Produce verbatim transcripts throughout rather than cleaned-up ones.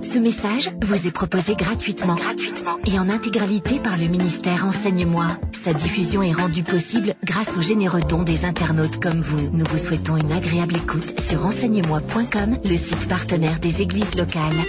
Ce message vous est proposé gratuitement, gratuitement et en intégralité par le ministère Enseigne-moi. Sa diffusion est rendue possible grâce aux généreux dons des internautes comme vous. Nous vous souhaitons une agréable écoute sur enseigne moi point com, le site partenaire des églises locales.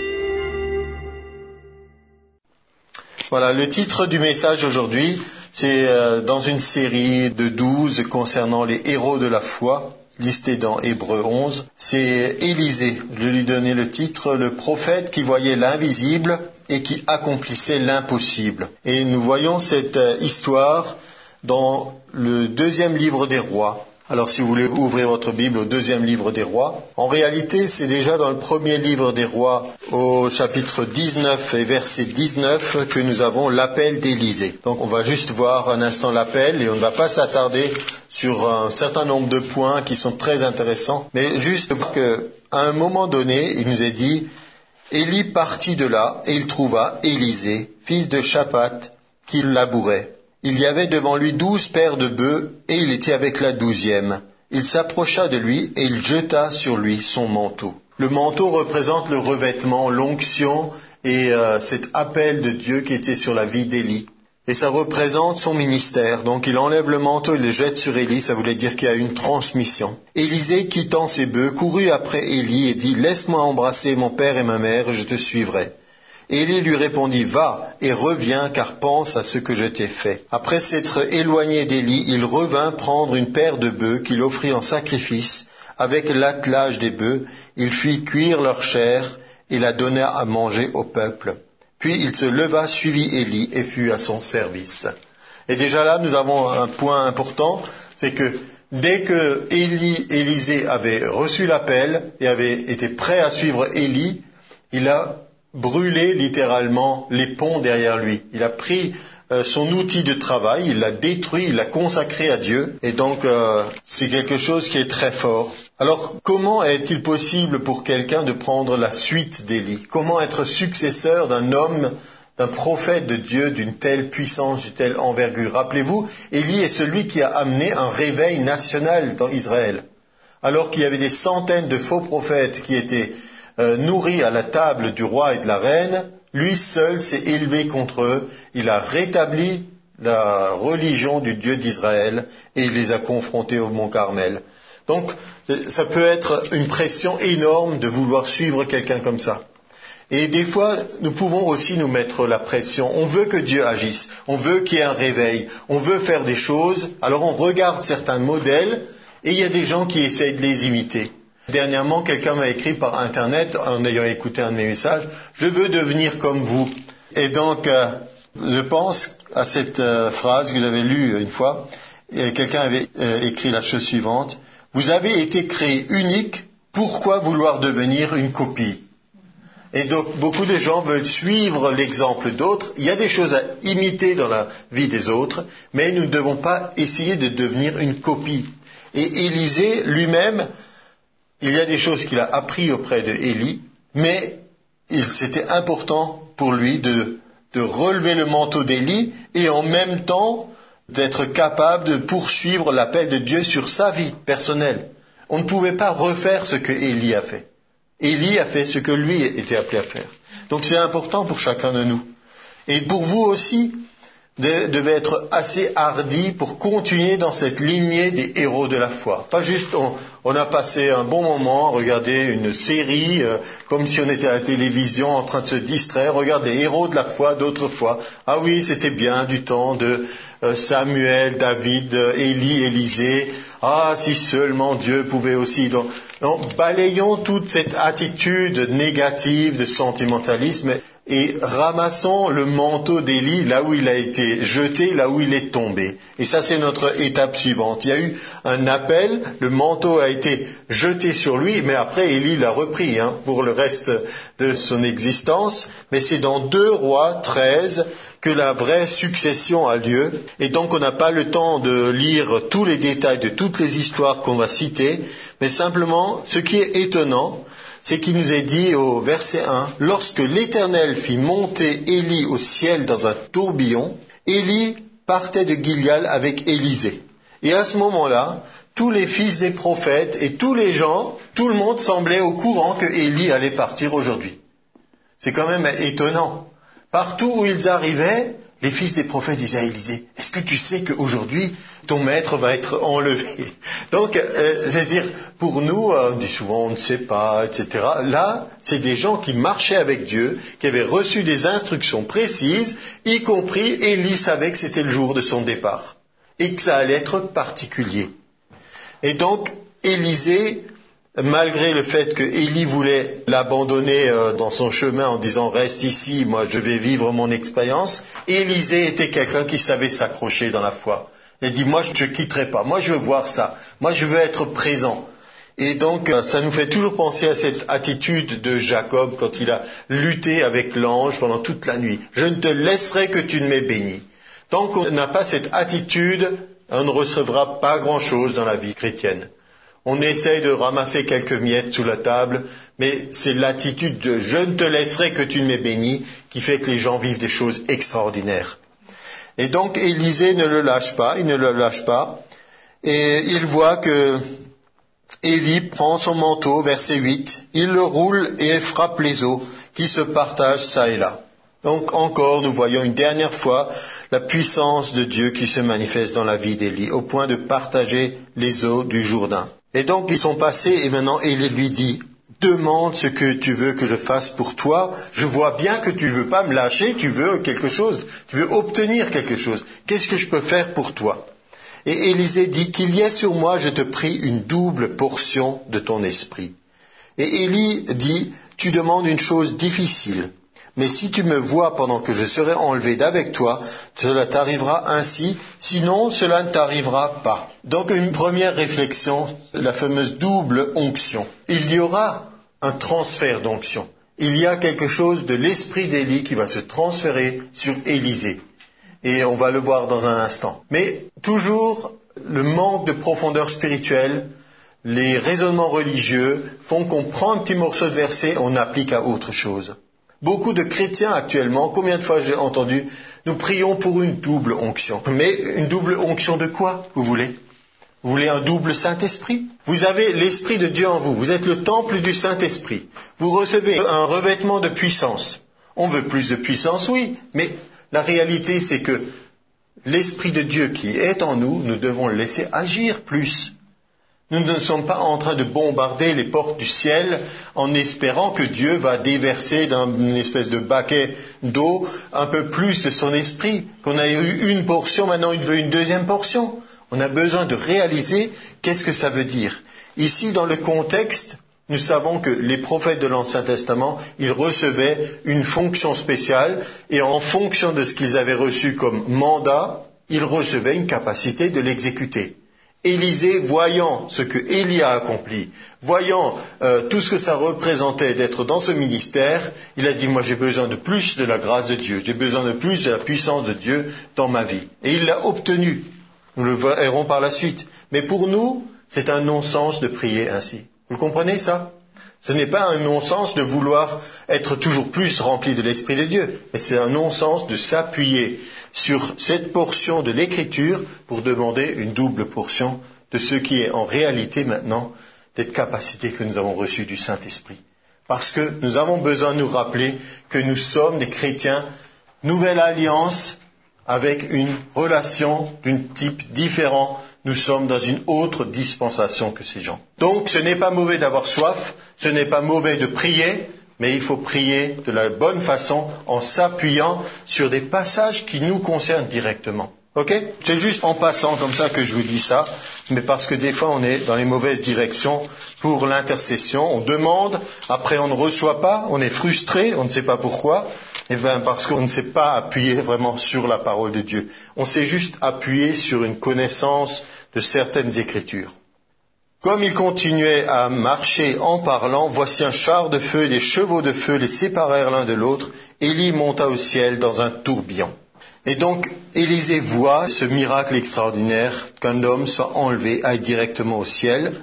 Voilà, le titre du message aujourd'hui, c'est euh, dans une série de douze concernant les héros de la foi, listés dans Hébreux onze. C'est Élisée, je lui donnais le titre, le prophète qui voyait l'invisible et qui accomplissait l'impossible. Et nous voyons cette euh, histoire dans le deuxième livre des rois. Alors si vous voulez ouvrir votre Bible au deuxième livre des rois, en réalité c'est déjà dans le premier livre des rois au chapitre dix-neuf et verset dix-neuf que nous avons l'appel d'Élisée. Donc on va juste voir un instant l'appel et on ne va pas s'attarder sur un certain nombre de points qui sont très intéressants, mais juste voir qu'à un moment donné il nous est dit « Élie partit de là et il trouva Élisée, fils de Shaphat, qui labourait. Il y avait devant lui douze paires de bœufs, et il était avec la douzième. Il s'approcha de lui, et il jeta sur lui son manteau. » Le manteau représente le revêtement, l'onction et euh, cet appel de Dieu qui était sur la vie d'Élie. Et ça représente son ministère. Donc il enlève le manteau, il le jette sur Élie, ça voulait dire qu'il y a une transmission. Élisée, quittant ses bœufs, courut après Élie et dit « Laisse-moi embrasser mon père et ma mère, et je te suivrai. » Élie lui répondit « Va et reviens, car pense à ce que je t'ai fait. » Après s'être éloigné d'Élie, il revint prendre une paire de bœufs qu'il offrit en sacrifice. Avec l'attelage des bœufs, il fit cuire leur chair et la donna à manger au peuple. Puis il se leva, suivit Élie et fut à son service. Et déjà là, nous avons un point important, c'est que dès que Élie, Élisée avait reçu l'appel et avait été prêt à suivre Élie, il a brûlé littéralement les ponts derrière lui. Il a pris euh, son outil de travail, il l'a détruit, il l'a consacré à Dieu. Et donc, euh, c'est quelque chose qui est très fort. Alors, comment est-il possible pour quelqu'un de prendre la suite d'Élie? Comment être successeur d'un homme, d'un prophète de Dieu d'une telle puissance, d'une telle envergure? Rappelez-vous, Élie est celui qui a amené un réveil national dans Israël. Alors qu'il y avait des centaines de faux prophètes qui étaient Euh, nourri à la table du roi et de la reine, lui seul s'est élevé contre eux, il a rétabli la religion du Dieu d'Israël et il les a confrontés au mont Carmel. Donc ça peut être une pression énorme de vouloir suivre quelqu'un comme ça. Et des fois, nous pouvons aussi nous mettre la pression. On veut que Dieu agisse, on veut qu'il y ait un réveil, on veut faire des choses, alors on regarde certains modèles et il y a des gens qui essayent de les imiter. Dernièrement, quelqu'un m'a écrit par Internet, en ayant écouté un de mes messages, « Je veux devenir comme vous ». Et donc, euh, je pense à cette euh, phrase que j'avais lue une fois, et quelqu'un avait euh, écrit la chose suivante, « Vous avez été créé unique, pourquoi vouloir devenir une copie ?» Et donc, beaucoup de gens veulent suivre l'exemple d'autres. Il y a des choses à imiter dans la vie des autres, mais nous ne devons pas essayer de devenir une copie. Et Élisée lui-même, il y a des choses qu'il a appris auprès de Élie, mais il, c'était important pour lui de, de relever le manteau d'Élie et en même temps d'être capable de poursuivre l'appel de Dieu sur sa vie personnelle. On ne pouvait pas refaire ce que Élie a fait. Élie a fait ce que lui était appelé à faire. Donc c'est important pour chacun de nous. Et pour vous aussi, de, devez être assez hardi pour continuer dans cette lignée des héros de la foi. Pas juste on, on a passé un bon moment à regarder une série euh, comme si on était à la télévision en train de se distraire, regarde les héros de la foi d'autrefois. Ah oui, c'était bien du temps de euh, Samuel, David, euh, Élie, Élisée. Ah, si seulement Dieu pouvait aussi. Donc, donc balayons toute cette attitude négative de sentimentalisme et ramassons le manteau d'Élie là où il a été jeté, là où il est tombé. Et ça, c'est notre étape suivante. Il y a eu un appel, le manteau a été jeté sur lui, mais après Élie l'a repris hein, pour le reste de son existence. Mais c'est dans deux Rois treize que la vraie succession a lieu. Et donc on n'a pas le temps de lire tous les détails de toutes les histoires qu'on va citer, mais simplement, ce qui est étonnant, c'est qu'il nous est dit au verset un, « Lorsque l'Éternel fit monter Élie au ciel dans un tourbillon, Élie partait de Gilgal avec Élisée. » Et à ce moment-là, tous les fils des prophètes et tous les gens, tout le monde semblait au courant que Élie allait partir aujourd'hui. C'est quand même étonnant. Partout où ils arrivaient, les fils des prophètes disaient à Élisée, est-ce que tu sais qu'aujourd'hui, ton maître va être enlevé? Donc, euh, je veux dire, pour nous, on dit souvent, on ne sait pas, et cetera. Là, c'est des gens qui marchaient avec Dieu, qui avaient reçu des instructions précises, y compris Élie savait que c'était le jour de son départ, et que ça allait être particulier. Et donc, Élisée, malgré le fait que Élie voulait l'abandonner dans son chemin en disant « Reste ici, moi je vais vivre mon expérience », Élisée était quelqu'un qui savait s'accrocher dans la foi. Il a dit « Moi je ne quitterai pas, moi je veux voir ça, moi je veux être présent ». Et donc ça nous fait toujours penser à cette attitude de Jacob quand il a lutté avec l'ange pendant toute la nuit. « Je ne te laisserai que tu ne m'aies béni ». Tant qu'on n'a pas cette attitude, on ne recevra pas grand-chose dans la vie chrétienne. On essaye de ramasser quelques miettes sous la table, mais c'est l'attitude de « je ne te laisserai que tu ne m'aies béni » qui fait que les gens vivent des choses extraordinaires. Et donc Élisée ne le lâche pas, il ne le lâche pas, et il voit que Élie prend son manteau, verset huit, il le roule et frappe les eaux qui se partagent çà et là. Donc encore, nous voyons une dernière fois la puissance de Dieu qui se manifeste dans la vie d'Élie, au point de partager les eaux du Jourdain. Et donc ils sont passés et maintenant Élie lui dit, demande ce que tu veux que je fasse pour toi. Je vois bien que tu veux pas me lâcher, tu veux quelque chose, tu veux obtenir quelque chose. Qu'est-ce que je peux faire pour toi? Et Élisée dit, qu'il y ait sur moi, je te prie, une double portion de ton esprit. Et Élie dit, tu demandes une chose difficile. Mais si tu me vois pendant que je serai enlevé d'avec toi, cela t'arrivera ainsi, sinon cela ne t'arrivera pas. Donc une première réflexion, la fameuse double onction. Il y aura un transfert d'onction. Il y a quelque chose de l'esprit d'Élie qui va se transférer sur Élisée. Et on va le voir dans un instant. Mais toujours, le manque de profondeur spirituelle, les raisonnements religieux font qu'on prend un petit morceau de verset, on applique à autre chose. Beaucoup de chrétiens actuellement, combien de fois j'ai entendu, nous prions pour une double onction. Mais une double onction de quoi, vous voulez? Vous voulez un double Saint-Esprit? Vous avez l'Esprit de Dieu en vous, vous êtes le temple du Saint-Esprit. Vous recevez un revêtement de puissance. On veut plus de puissance, oui, mais la réalité c'est que l'Esprit de Dieu qui est en nous, nous devons le laisser agir plus. Nous ne sommes pas en train de bombarder les portes du ciel en espérant que Dieu va déverser dans une espèce de baquet d'eau un peu plus de son esprit. Qu'on a eu une portion, maintenant il veut une deuxième portion. On a besoin de réaliser qu'est-ce que ça veut dire. Ici, dans le contexte, nous savons que les prophètes de l'Ancien Testament, ils recevaient une fonction spéciale et en fonction de ce qu'ils avaient reçu comme mandat, ils recevaient une capacité de l'exécuter. Élisée, voyant ce que Élie a accompli, voyant euh, tout ce que ça représentait d'être dans ce ministère, il a dit, moi j'ai besoin de plus de la grâce de Dieu, j'ai besoin de plus de la puissance de Dieu dans ma vie. Et il l'a obtenu. Nous le verrons par la suite. Mais pour nous, c'est un non-sens de prier ainsi. Vous comprenez ça? Ce n'est pas un non-sens de vouloir être toujours plus rempli de l'Esprit de Dieu, mais c'est un non-sens de s'appuyer sur cette portion de l'Écriture pour demander une double portion de ce qui est en réalité maintenant cette capacité que nous avons reçue du Saint-Esprit. Parce que nous avons besoin de nous rappeler que nous sommes des chrétiens, nouvelle alliance, avec une relation d'un type différent. Nous sommes dans une autre dispensation que ces gens. Donc ce n'est pas mauvais d'avoir soif, ce n'est pas mauvais de prier, mais il faut prier de la bonne façon en s'appuyant sur des passages qui nous concernent directement. Ok? C'est juste en passant comme ça que je vous dis ça, mais parce que des fois on est dans les mauvaises directions pour l'intercession. On demande, après on ne reçoit pas, on est frustré, on ne sait pas pourquoi. Eh bien, parce qu'on ne s'est pas appuyé vraiment sur la parole de Dieu. On s'est juste appuyé sur une connaissance de certaines Écritures. Comme ils continuaient à marcher en parlant, voici un char de feu et des chevaux de feu les séparèrent l'un de l'autre. Élie monta au ciel dans un tourbillon. Et donc, Élisée voit ce miracle extraordinaire qu'un homme soit enlevé, aille directement au ciel.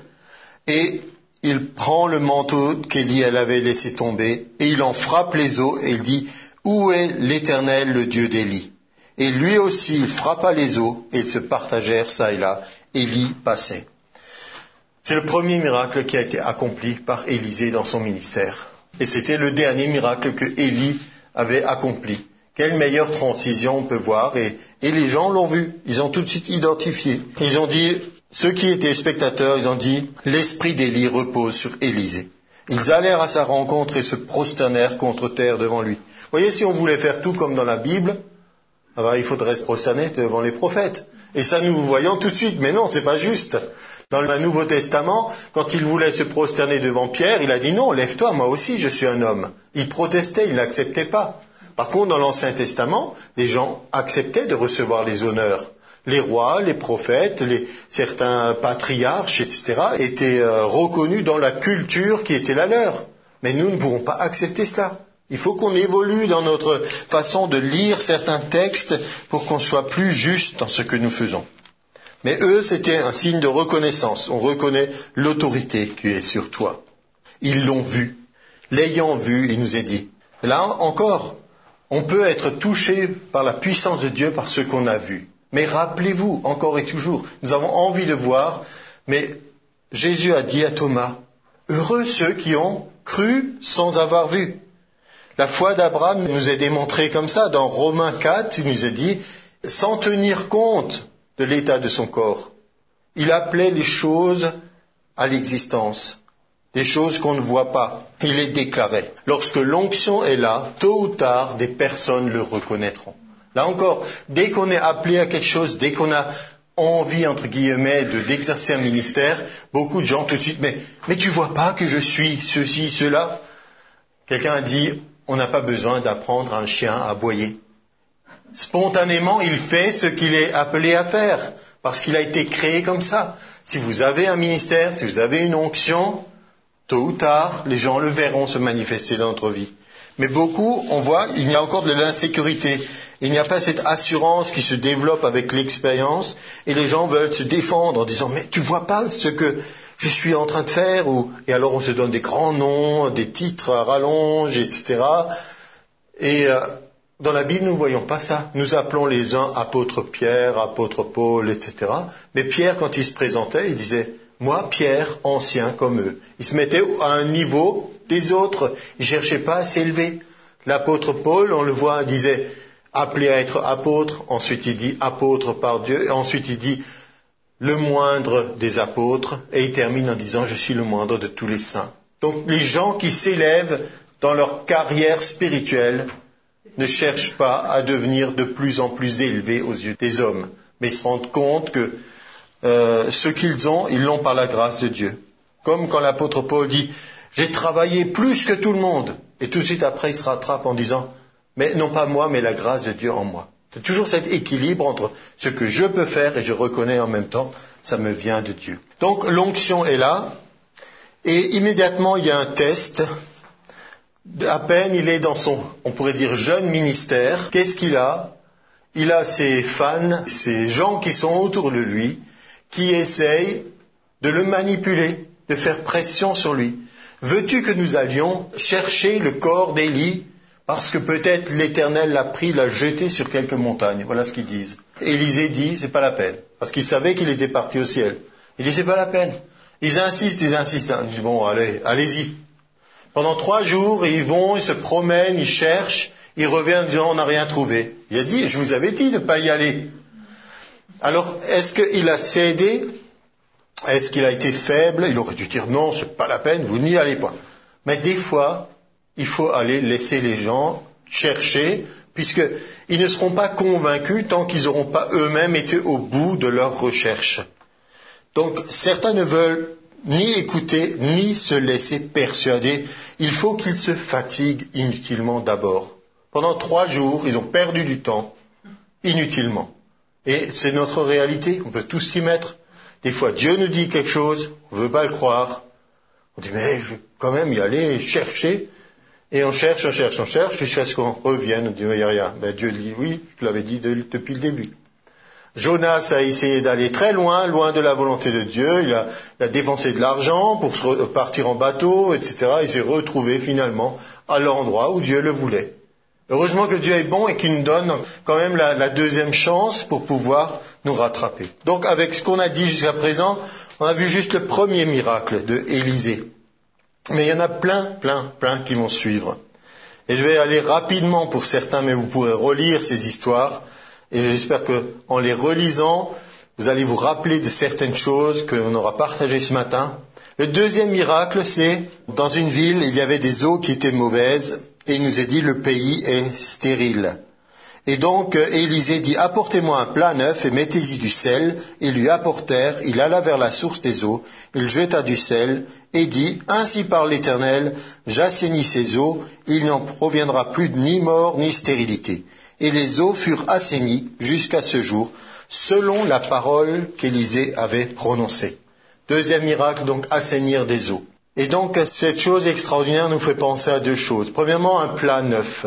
Et il prend le manteau qu'Élie avait laissé tomber et il en frappe les eaux et il dit, où est l'Éternel, le Dieu d'Élie? Et lui aussi, il frappa les eaux, et ils se partagèrent çà et là. Élie passait. C'est le premier miracle qui a été accompli par Élisée dans son ministère. Et c'était le dernier miracle que Élie avait accompli. Quelle meilleure transition on peut voir. Et, et les gens l'ont vu. Ils ont tout de suite identifié. Ils ont dit, ceux qui étaient spectateurs, ils ont dit, l'esprit d'Élie repose sur Élisée. Ils allèrent à sa rencontre et se prosternèrent contre terre devant lui. Vous voyez, si on voulait faire tout comme dans la Bible, ah ben, il faudrait se prosterner devant les prophètes. Et ça, nous voyons tout de suite. Mais non, c'est pas juste. Dans le Nouveau Testament, quand il voulait se prosterner devant Pierre, il a dit non, lève-toi, moi aussi, je suis un homme. Il protestait, il n'acceptait pas. Par contre, dans l'Ancien Testament, les gens acceptaient de recevoir les honneurs. Les rois, les prophètes, les, certains patriarches, et cetera, étaient euh, reconnus dans la culture qui était la leur. Mais nous ne pouvons pas accepter cela. Il faut qu'on évolue dans notre façon de lire certains textes pour qu'on soit plus juste dans ce que nous faisons. Mais eux, c'était un signe de reconnaissance. On reconnaît l'autorité qui est sur toi. Ils l'ont vu. L'ayant vu, il nous est dit. Là encore, on peut être touché par la puissance de Dieu par ce qu'on a vu. Mais rappelez-vous, encore et toujours, nous avons envie de voir, mais Jésus a dit à Thomas, heureux ceux qui ont cru sans avoir vu. La foi d'Abraham nous est démontrée comme ça. Dans Romains quatre, il nous est dit, sans tenir compte de l'état de son corps, il appelait les choses à l'existence, des choses qu'on ne voit pas. Il les déclarait. Lorsque l'onction est là, tôt ou tard, des personnes le reconnaîtront. Là encore, dès qu'on est appelé à quelque chose, dès qu'on a envie, entre guillemets, de, d'exercer un ministère, beaucoup de gens tout de suite, mais, mais tu vois pas que je suis ceci, cela? Quelqu'un a dit, on n'a pas besoin d'apprendre à un chien à aboyer. Spontanément, il fait ce qu'il est appelé à faire, parce qu'il a été créé comme ça. Si vous avez un ministère, si vous avez une onction, tôt ou tard, les gens le verront se manifester dans notre vie. Mais beaucoup, on voit, il y a encore de l'insécurité. Il n'y a pas cette assurance qui se développe avec l'expérience, et les gens veulent se défendre en disant, mais tu vois pas ce que je suis en train de faire, ou, et alors on se donne des grands noms, des titres à rallonge, et cetera. Et euh, dans la Bible, nous ne voyons pas ça. Nous appelons les uns apôtre Pierre, apôtre Paul, et cetera. Mais Pierre, quand il se présentait, il disait, moi, Pierre, ancien comme eux. Il se mettait à un niveau des autres. Il ne cherchait pas à s'élever. L'apôtre Paul, on le voit, il disait, appelé à être apôtre. Ensuite, il dit apôtre par Dieu. Et ensuite, il dit le moindre des apôtres. Et il termine en disant, je suis le moindre de tous les saints. Donc, les gens qui s'élèvent dans leur carrière spirituelle ne cherchent pas à devenir de plus en plus élevés aux yeux des hommes. Mais ils se rendent compte que euh, ce qu'ils ont, ils l'ont par la grâce de Dieu. Comme quand l'apôtre Paul dit, j'ai travaillé plus que tout le monde. Et tout de suite après, il se rattrape en disant, mais non pas moi, mais la grâce de Dieu en moi. C'est toujours cet équilibre entre ce que je peux faire et je reconnais en même temps, ça me vient de Dieu. Donc l'onction est là, et immédiatement il y a un test. À peine il est dans son, on pourrait dire, jeune ministère. Qu'est-ce qu'il a? Il a ses fans, ses gens qui sont autour de lui, qui essayent de le manipuler, de faire pression sur lui. Veux-tu que nous allions chercher le corps d'Élie parce que peut-être l'Éternel l'a pris, l'a jeté sur quelques montagnes. Voilà ce qu'ils disent. Élisée dit, c'est pas la peine. Parce qu'il savait qu'il était parti au ciel. Il dit, c'est pas la peine. Ils insistent, ils insistent. Il dit, bon, allez, allez-y. Pendant trois jours, ils vont, ils se promènent, ils cherchent, ils reviennent en disant, on n'a rien trouvé. Il a dit, je vous avais dit de ne pas y aller. Alors, est-ce qu'il a cédé? Est-ce qu'il a été faible? Il aurait dû dire, non, c'est pas la peine, vous n'y allez pas. Mais des fois, il faut aller laisser les gens chercher, puisqu'ils ne seront pas convaincus tant qu'ils n'auront pas eux-mêmes été au bout de leur recherche. Donc, certains ne veulent ni écouter, ni se laisser persuader. Il faut qu'ils se fatiguent inutilement d'abord. Pendant trois jours, ils ont perdu du temps, inutilement. Et c'est notre réalité, on peut tous s'y mettre. Des fois, Dieu nous dit quelque chose, on ne veut pas le croire. On dit, mais je vais quand même y aller chercher. Et on cherche, on cherche, on cherche, jusqu'à ce qu'on revienne, on dit, il n'y a rien. Ben, Dieu dit, oui, je te l'avais dit de, depuis le début. Jonas a essayé d'aller très loin, loin de la volonté de Dieu. Il a, il a dépensé de l'argent pour se re, partir en bateau, et cetera. Il s'est retrouvé finalement à l'endroit où Dieu le voulait. Heureusement que Dieu est bon et qu'il nous donne quand même la, la deuxième chance pour pouvoir nous rattraper. Donc avec ce qu'on a dit jusqu'à présent, on a vu juste le premier miracle de Élisée. Mais il y en a plein, plein, plein qui vont suivre. Et je vais aller rapidement pour certains, mais vous pourrez relire ces histoires. Et j'espère qu'en les relisant, vous allez vous rappeler de certaines choses qu'on aura partagées ce matin. Le deuxième miracle, c'est dans une ville, il y avait des eaux qui étaient mauvaises, et il nous est dit, le pays est stérile. Et donc, Élisée dit, apportez-moi un plat neuf et mettez-y du sel. Ils lui apportèrent, il alla vers la source des eaux, il jeta du sel et dit, ainsi parle l'Éternel, j'assainis ces eaux, il n'en proviendra plus ni mort ni stérilité. Et les eaux furent assainies jusqu'à ce jour, selon la parole qu'Élisée avait prononcée. Deuxième miracle, donc, assainir des eaux. Et donc, cette chose extraordinaire nous fait penser à deux choses. Premièrement, un plat neuf.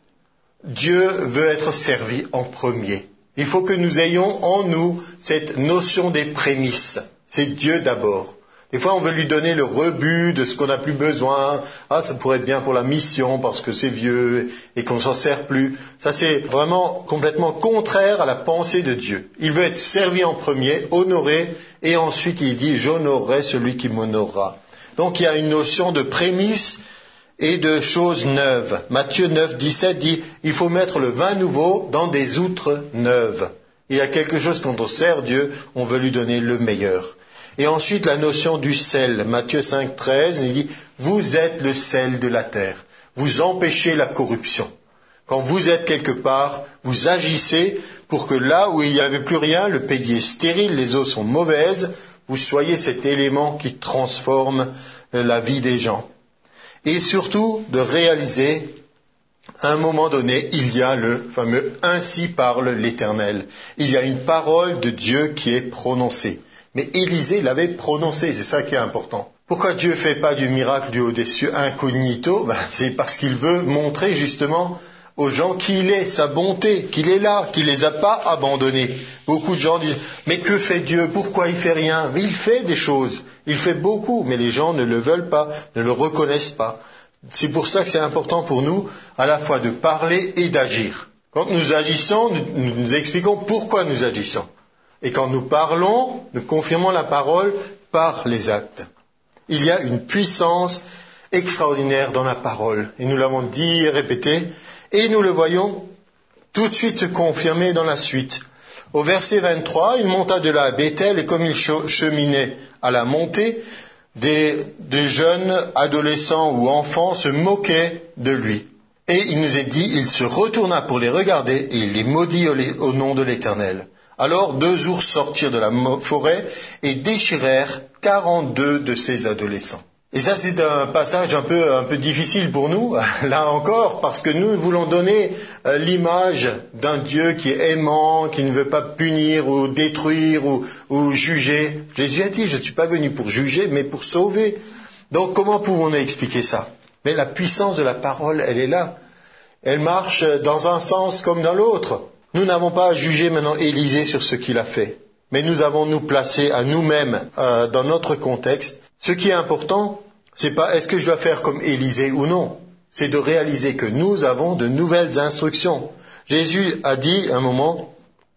Dieu veut être servi en premier. Il faut que nous ayons en nous cette notion des prémices. C'est Dieu d'abord. Des fois, on veut lui donner le rebut de ce qu'on n'a plus besoin. Ah, ça pourrait être bien pour la mission parce que c'est vieux et qu'on s'en sert plus. Ça, c'est vraiment complètement contraire à la pensée de Dieu. Il veut être servi en premier, honoré, et ensuite il dit « j'honorerai celui qui m'honorera ». Donc, il y a une notion de prémices et de choses neuves. Matthieu neuf, dix-sept dit « il faut mettre le vin nouveau dans des outres neuves ». Il y a quelque chose, quand on sert Dieu, on veut lui donner le meilleur. Et ensuite, la notion du sel. Matthieu cinq, treize, il dit « vous êtes le sel de la terre, vous empêchez la corruption ». Quand vous êtes quelque part, vous agissez pour que là où il n'y avait plus rien, le pays est stérile, les eaux sont mauvaises, vous soyez cet élément qui transforme la vie des gens. Et surtout de réaliser, à un moment donné, il y a le fameux « ainsi parle l'Éternel ». Il y a une parole de Dieu qui est prononcée. Mais Élisée l'avait prononcée, c'est ça qui est important. Pourquoi Dieu ne fait pas du miracle du haut des cieux incognito? Ben, c'est parce qu'il veut montrer justement aux gens qui il est, sa bonté, qu'il est là, qu'il ne les a pas abandonnés. Beaucoup de gens disent « mais que fait Dieu? Pourquoi il ne fait rien ?» Mais il fait des choses, il fait beaucoup, mais les gens ne le veulent pas, ne le reconnaissent pas. C'est pour ça que c'est important pour nous à la fois de parler et d'agir. Quand nous agissons, nous, nous expliquons pourquoi nous agissons. Et quand nous parlons, nous confirmons la parole par les actes. Il y a une puissance extraordinaire dans la parole. Et nous l'avons dit et répété. Et nous le voyons tout de suite se confirmer dans la suite. Au verset vingt-trois, il monta de là à Béthel, et comme il cheminait à la montée, des, des jeunes adolescents ou enfants se moquaient de lui. Et il nous est dit, il se retourna pour les regarder, et il les maudit au, au nom de l'Éternel. Alors deux ours sortirent de la forêt et déchirèrent quarante-deux de ces adolescents. Et ça, c'est un passage un peu, un peu difficile pour nous, là encore, parce que nous voulons donner euh, l'image d'un Dieu qui est aimant, qui ne veut pas punir ou détruire ou, ou juger. Jésus a dit, je ne suis pas venu pour juger, mais pour sauver. Donc, comment pouvons-nous expliquer ça? Mais la puissance de la parole, elle est là. Elle marche dans un sens comme dans l'autre. Nous n'avons pas à juger maintenant Élisée sur ce qu'il a fait, mais nous avons nous placé à nous-mêmes euh, dans notre contexte. Ce qui est important, c'est pas est-ce que je dois faire comme Élisée ou non. C'est de réaliser que nous avons de nouvelles instructions. Jésus a dit à un moment,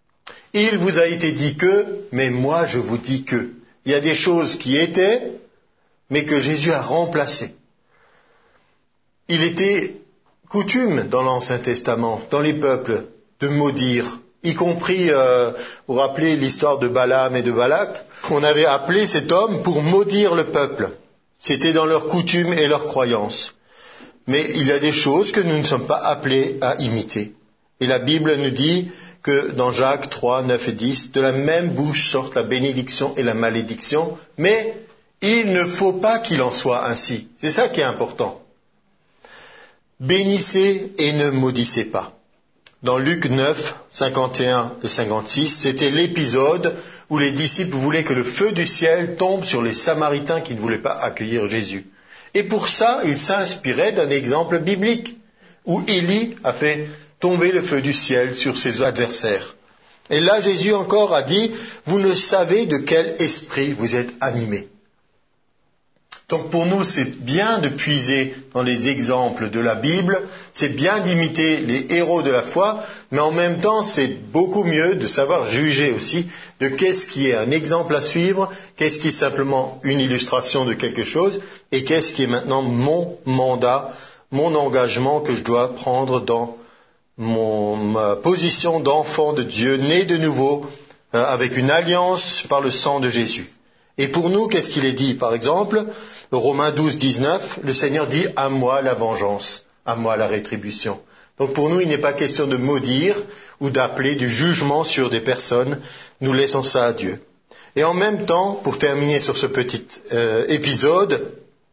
« Il vous a été dit que, mais moi je vous dis que. » Il y a des choses qui étaient, mais que Jésus a remplacées. Il était coutume dans l'Ancien Testament, dans les peuples, de maudire, y compris, euh, vous rappelez l'histoire de Balaam et de Balak, on avait appelé cet homme pour maudire le peuple. C'était dans leurs coutumes et leurs croyances. Mais il y a des choses que nous ne sommes pas appelés à imiter. Et la Bible nous dit que dans Jacques trois, neuf et dix, de la même bouche sortent la bénédiction et la malédiction, mais il ne faut pas qu'il en soit ainsi. C'est ça qui est important. Bénissez et ne maudissez pas. Dans Luc neuf, cinquante et un et cinquante-six, c'était l'épisode où les disciples voulaient que le feu du ciel tombe sur les Samaritains qui ne voulaient pas accueillir Jésus. Et pour ça, ils s'inspiraient d'un exemple biblique, où Élie a fait tomber le feu du ciel sur ses adversaires. Et là, Jésus encore a dit, « Vous ne savez de quel esprit vous êtes animés. » Donc pour nous, c'est bien de puiser dans les exemples de la Bible, c'est bien d'imiter les héros de la foi, mais en même temps, c'est beaucoup mieux de savoir juger aussi de qu'est-ce qui est un exemple à suivre, qu'est-ce qui est simplement une illustration de quelque chose, et qu'est-ce qui est maintenant mon mandat, mon engagement que je dois prendre dans mon, ma position d'enfant de Dieu, né de nouveau, euh, avec une alliance par le sang de Jésus. Et pour nous, qu'est-ce qu'il est dit? Par exemple, Romains douze, dix-neuf, le Seigneur dit « À moi la vengeance, à moi la rétribution ». Donc pour nous, il n'est pas question de maudire ou d'appeler du jugement sur des personnes. Nous laissons ça à Dieu. Et en même temps, pour terminer sur ce petit euh, épisode,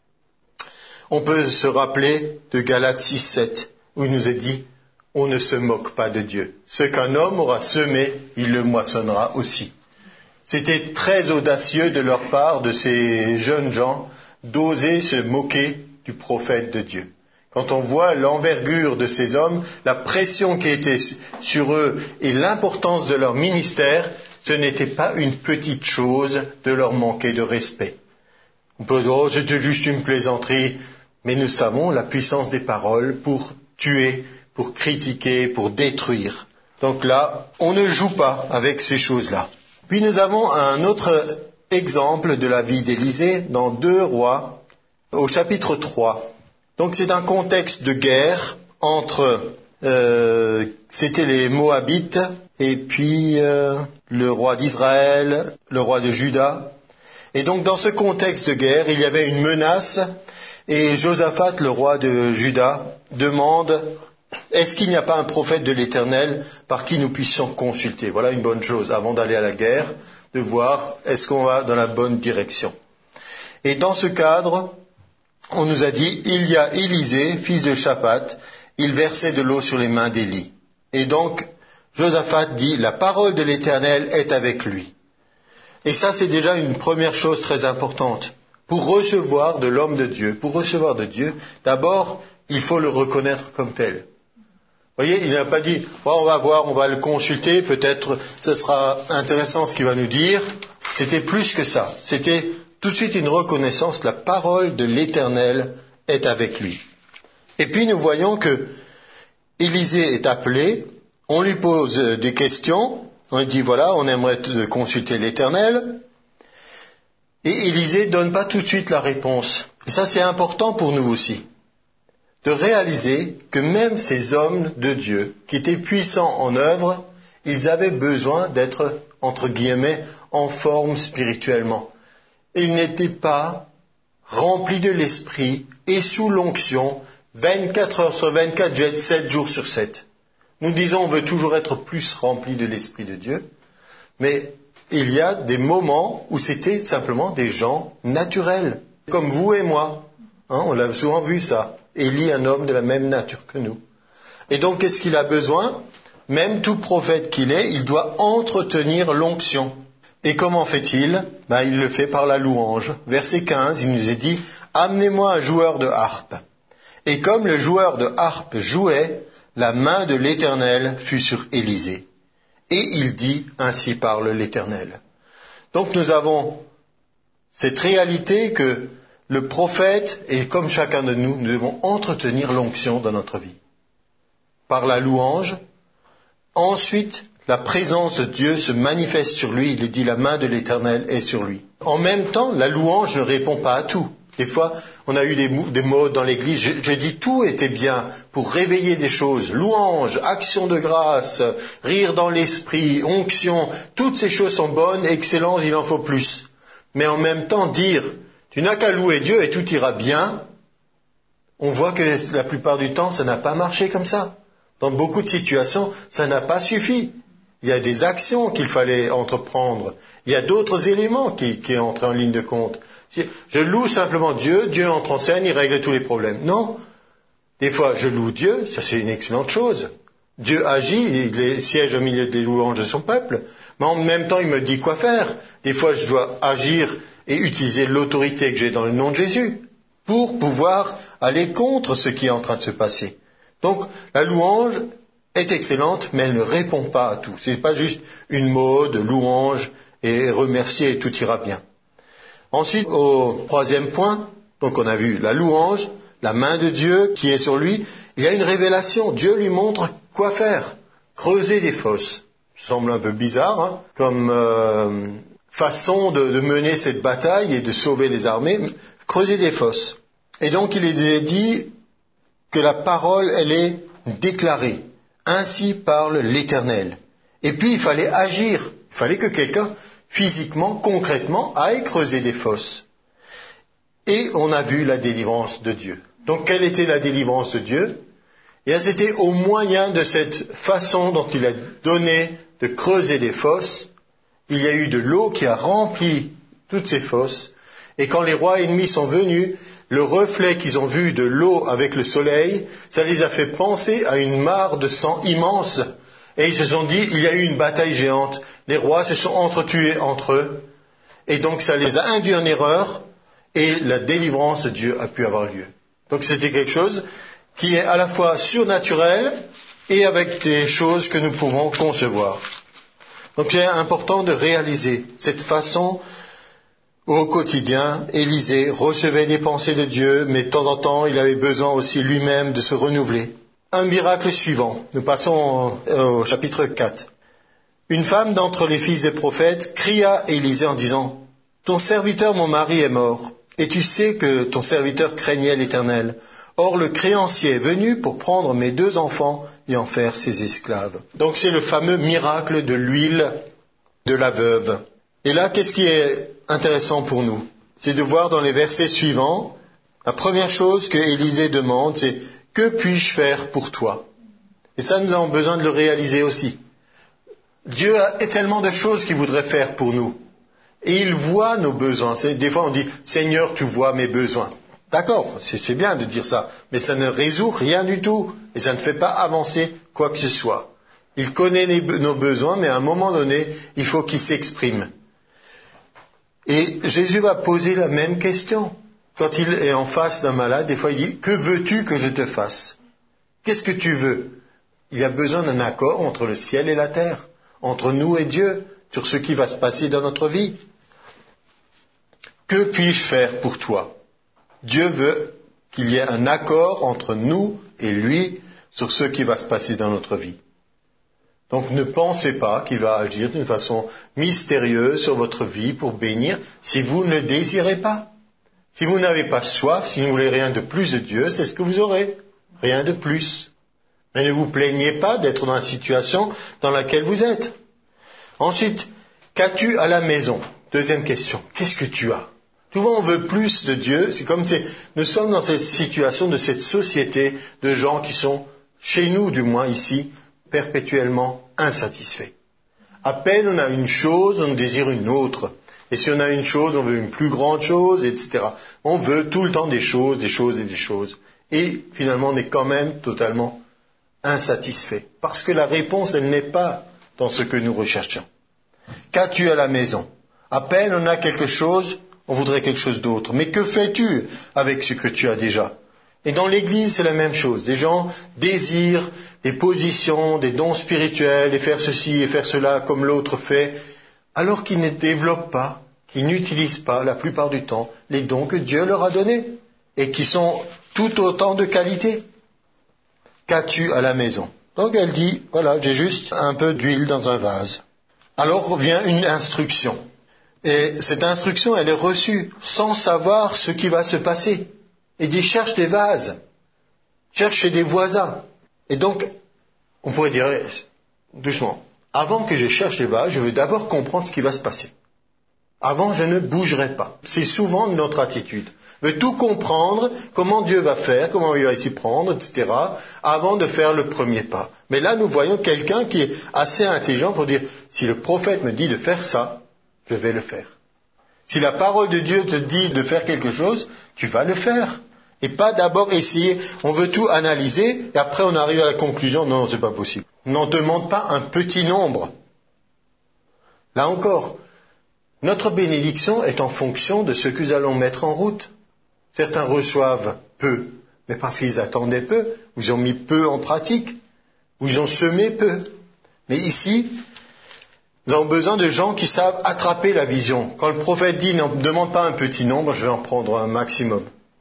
on peut se rappeler de Galates six, sept, où il nous est dit « On ne se moque pas de Dieu. Ce qu'un homme aura semé, il le moissonnera aussi ». C'était très audacieux de leur part, de ces jeunes gens, d'oser se moquer du prophète de Dieu. Quand on voit l'envergure de ces hommes, la pression qui était sur eux et l'importance de leur ministère, ce n'était pas une petite chose de leur manquer de respect. On peut dire, oh, c'était juste une plaisanterie, mais nous savons la puissance des paroles pour tuer, pour critiquer, pour détruire. Donc là, on ne joue pas avec ces choses-là. Puis nous avons un autre exemple de la vie d'Élisée dans deux Rois, au chapitre trois. Donc c'est un contexte de guerre entre, euh, c'était les Moabites, et puis euh, le roi d'Israël, le roi de Juda. Et donc dans ce contexte de guerre, il y avait une menace, et Josaphat, le roi de Juda, demande... Est-ce qu'il n'y a pas un prophète de l'Éternel par qui nous puissions consulter? Voilà une bonne chose, avant d'aller à la guerre, de voir est-ce qu'on va dans la bonne direction. Et dans ce cadre, on nous a dit, il y a Élisée, fils de Shaphat, il versait de l'eau sur les mains d'Élie. Et donc, Josaphat dit, la parole de l'Éternel est avec lui. Et ça, c'est déjà une première chose très importante. Pour recevoir de l'homme de Dieu, pour recevoir de Dieu, d'abord, il faut le reconnaître comme tel. Vous voyez, il n'a pas dit, oh, on va voir, on va le consulter, peut-être ce sera intéressant ce qu'il va nous dire. C'était plus que ça. C'était tout de suite une reconnaissance, la parole de l'Éternel est avec lui. Et puis nous voyons que Élisée est appelé, on lui pose des questions, on lui dit, voilà, on aimerait consulter l'Éternel. Et Élisée ne donne pas tout de suite la réponse. Et ça, c'est important pour nous aussi. De réaliser que même ces hommes de Dieu, qui étaient puissants en œuvre, ils avaient besoin d'être, entre guillemets, en forme spirituellement. Ils n'étaient pas remplis de l'esprit et sous l'onction, vingt-quatre heures sur vingt-quatre, sept jours sur sept. Nous disons, on veut toujours être plus remplis de l'esprit de Dieu, mais il y a des moments où c'était simplement des gens naturels, comme vous et moi. Hein, on l'a souvent vu ça. Élie, un homme de la même nature que nous. Et donc, qu'est-ce qu'il a besoin? Même tout prophète qu'il est, il doit entretenir l'onction. Et comment fait-il? Ben, il le fait par la louange. Verset quinze, il nous est dit, « Amenez-moi un joueur de harpe. » Et comme le joueur de harpe jouait, la main de l'Éternel fut sur Élisée. Et il dit, « Ainsi parle l'Éternel. » Donc, nous avons cette réalité que le prophète, et comme chacun de nous, nous devons entretenir l'onction dans notre vie. Par la louange. Ensuite, la présence de Dieu se manifeste sur lui. Il est dit, la main de l'Éternel est sur lui. En même temps, la louange ne répond pas à tout. Des fois, on a eu des, des mots dans l'église, je, je dis tout était bien pour réveiller des choses. Louange, action de grâce, rire dans l'esprit, onction, toutes ces choses sont bonnes, excellentes, il en faut plus. Mais en même temps, dire... Tu n'as qu'à louer Dieu et tout ira bien. On voit que la plupart du temps, ça n'a pas marché comme ça. Dans beaucoup de situations, ça n'a pas suffi. Il y a des actions qu'il fallait entreprendre. Il y a d'autres éléments qui, qui entrent en ligne de compte. Je loue simplement Dieu, Dieu entre en scène, il règle tous les problèmes. Non. Des fois, je loue Dieu, ça c'est une excellente chose. Dieu agit, il siège au milieu des louanges de son peuple. Mais en même temps, il me dit quoi faire. Des fois, je dois agir et utiliser l'autorité que j'ai dans le nom de Jésus pour pouvoir aller contre ce qui est en train de se passer. Donc, la louange est excellente, mais elle ne répond pas à tout. Ce n'est pas juste une mode, louange et remercier et tout ira bien. Ensuite, au troisième point, Donc on a vu la louange, la main de Dieu qui est sur lui. Il y a une révélation. Dieu lui montre quoi faire. Creuser des fosses. Ça semble un peu bizarre, hein, comme euh, façon de, de mener cette bataille et de sauver les armées. Creuser des fosses. Et donc il est dit que la parole, elle est déclarée. Ainsi parle l'Éternel. Et puis il fallait agir. Il fallait que quelqu'un, physiquement, concrètement, aille creuser des fosses. Et on a vu la délivrance de Dieu. Donc quelle était la délivrance de Dieu ? Et c'était au moyen de cette façon dont il a donné de creuser des fosses. Il y a eu de l'eau qui a rempli toutes ces fosses. Et quand les rois ennemis sont venus, le reflet qu'ils ont vu de l'eau avec le soleil, ça les a fait penser à une mare de sang immense. Et ils se sont dit, il y a eu une bataille géante. Les rois se sont entretués entre eux. Et donc ça les a induits en erreur. Et la délivrance de Dieu a pu avoir lieu. Donc c'était quelque chose qui est à la fois surnaturel et avec des choses que nous pouvons concevoir. Donc c'est important de réaliser cette façon au quotidien. Élisée recevait des pensées de Dieu, mais de temps en temps il avait besoin aussi lui-même de se renouveler. Un miracle suivant. Nous passons au chapitre quatre. Une femme d'entre les fils des prophètes cria à Élisée en disant, « Ton serviteur, mon mari, est mort, et tu sais que ton serviteur craignait l'Éternel. Or le créancier est venu pour prendre mes deux enfants et en faire ses esclaves. » Donc c'est le fameux miracle de l'huile de la veuve. Et là, qu'est-ce qui est intéressant pour nous ? C'est de voir dans les versets suivants, la première chose que Élisée demande, c'est « Que puis-je faire pour toi ?» Et ça, nous avons besoin de le réaliser aussi. Dieu a tellement de choses qu'il voudrait faire pour nous. Et il voit nos besoins. C'est, des fois on dit « Seigneur, tu vois mes besoins ». D'accord, c'est, c'est bien de dire ça, mais ça ne résout rien du tout. Et ça ne fait pas avancer quoi que ce soit. Il connaît les, nos besoins, mais à un moment donné, il faut qu'il s'exprime. Et Jésus va poser la même question. Quand il est en face d'un malade, des fois il dit « Que veux-tu que je te fasse ?» Qu'est-ce que tu veux ? Il y a besoin d'un accord entre le ciel et la terre, entre nous et Dieu, sur ce qui va se passer dans notre vie. Que puis-je faire pour toi ? Dieu veut qu'il y ait un accord entre nous et lui sur ce qui va se passer dans notre vie. Donc ne pensez pas qu'il va agir d'une façon mystérieuse sur votre vie pour bénir si vous ne le désirez pas. Si vous n'avez pas soif, si vous ne voulez rien de plus de Dieu, c'est ce que vous aurez. Rien de plus. Mais ne vous plaignez pas d'être dans la situation dans laquelle vous êtes. Ensuite, qu'as-tu à la maison ? Deuxième question. Qu'est-ce que tu as ? Souvent on veut plus de Dieu. C'est comme si nous sommes dans cette situation de cette société de gens qui sont, chez nous du moins ici, perpétuellement insatisfaits. À peine on a une chose, on désire une autre. Et si on a une chose, on veut une plus grande chose, et cetera. On veut tout le temps des choses, des choses et des choses. Et finalement, on est quand même totalement insatisfait. Parce que la réponse, elle n'est pas dans ce que nous recherchons. Qu'as-tu à la maison ? À peine on a quelque chose, on voudrait quelque chose d'autre. Mais que fais-tu avec ce que tu as déjà ? Et dans l'Église, c'est la même chose. Des gens désirent des positions, des dons spirituels, et faire ceci et faire cela comme l'autre fait, alors qu'ils ne développent pas, qu'ils n'utilisent pas, la plupart du temps, les dons que Dieu leur a donnés, et qui sont tout autant de qualité. Qu'as-tu à la maison ? Donc elle dit, voilà, j'ai juste un peu d'huile dans un vase. Alors vient une instruction. Et cette instruction, elle est reçue sans savoir ce qui va se passer. Il dit, cherche des vases, cherche chez des voisins. Et donc, on pourrait dire, doucement, avant que je cherche des vases, je veux d'abord comprendre ce qui va se passer. Avant, je ne bougerai pas. C'est souvent notre attitude. Je veux tout comprendre, comment Dieu va faire, comment il va s'y prendre, et cetera, avant de faire le premier pas. Mais là, nous voyons quelqu'un qui est assez intelligent pour dire, si le prophète me dit de faire ça, je vais le faire. Si la parole de Dieu te dit de faire quelque chose, tu vas le faire. Et pas d'abord essayer, on veut tout analyser, et après on arrive à la conclusion, non, c'est pas possible. N'en demande pas un petit nombre. Là encore, notre bénédiction est en fonction de ce que nous allons mettre en route. Certains reçoivent peu, mais parce qu'ils attendaient peu, ou ils ont mis peu en pratique, ou ils ont semé peu. Mais ici, nous avons besoin de gens qui savent attraper la vision. Quand le prophète dit, ne demande pas un petit nombre, je vais en prendre un maximum.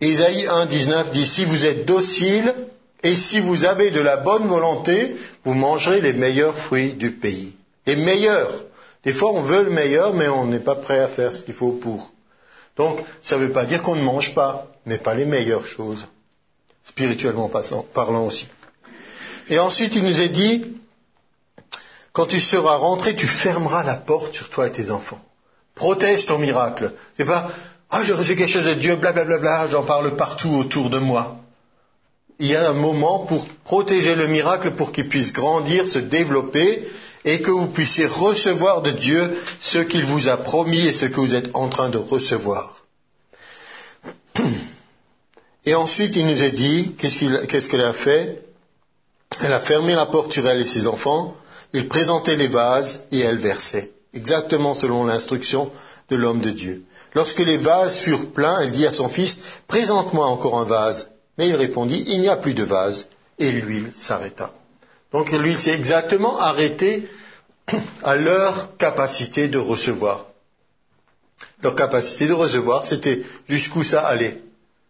Ésaïe un, dix-neuf dit, si vous êtes docile et si vous avez de la bonne volonté, vous mangerez les meilleurs fruits du pays. Les meilleurs. Des fois, on veut le meilleur, mais on n'est pas prêt à faire ce qu'il faut pour. Donc, ça ne veut pas dire qu'on ne mange pas, mais pas les meilleures choses. Spirituellement parlant aussi. Et ensuite, il nous est dit, quand tu seras rentré, tu fermeras la porte sur toi et tes enfants. Protège ton miracle. C'est pas, ah, j'ai reçu quelque chose de Dieu, blablabla, bla, bla, bla, j'en parle partout autour de moi. Il y a un moment pour protéger le miracle, pour qu'il puisse grandir, se développer, et que vous puissiez recevoir de Dieu ce qu'il vous a promis et ce que vous êtes en train de recevoir. Et ensuite, il nous est dit, qu'est-ce, qu'il, qu'est-ce qu'elle a fait? Elle a fermé la porte sur elle et ses enfants, il présentait les vases et elle versait, exactement selon l'instruction de l'homme de Dieu. Lorsque les vases furent pleins, elle dit à son fils, « Présente-moi encore un vase. » Mais il répondit, « Il n'y a plus de vase. » Et l'huile s'arrêta. Donc l'huile s'est exactement arrêtée à leur capacité de recevoir. Leur capacité de recevoir, c'était jusqu'où ça allait.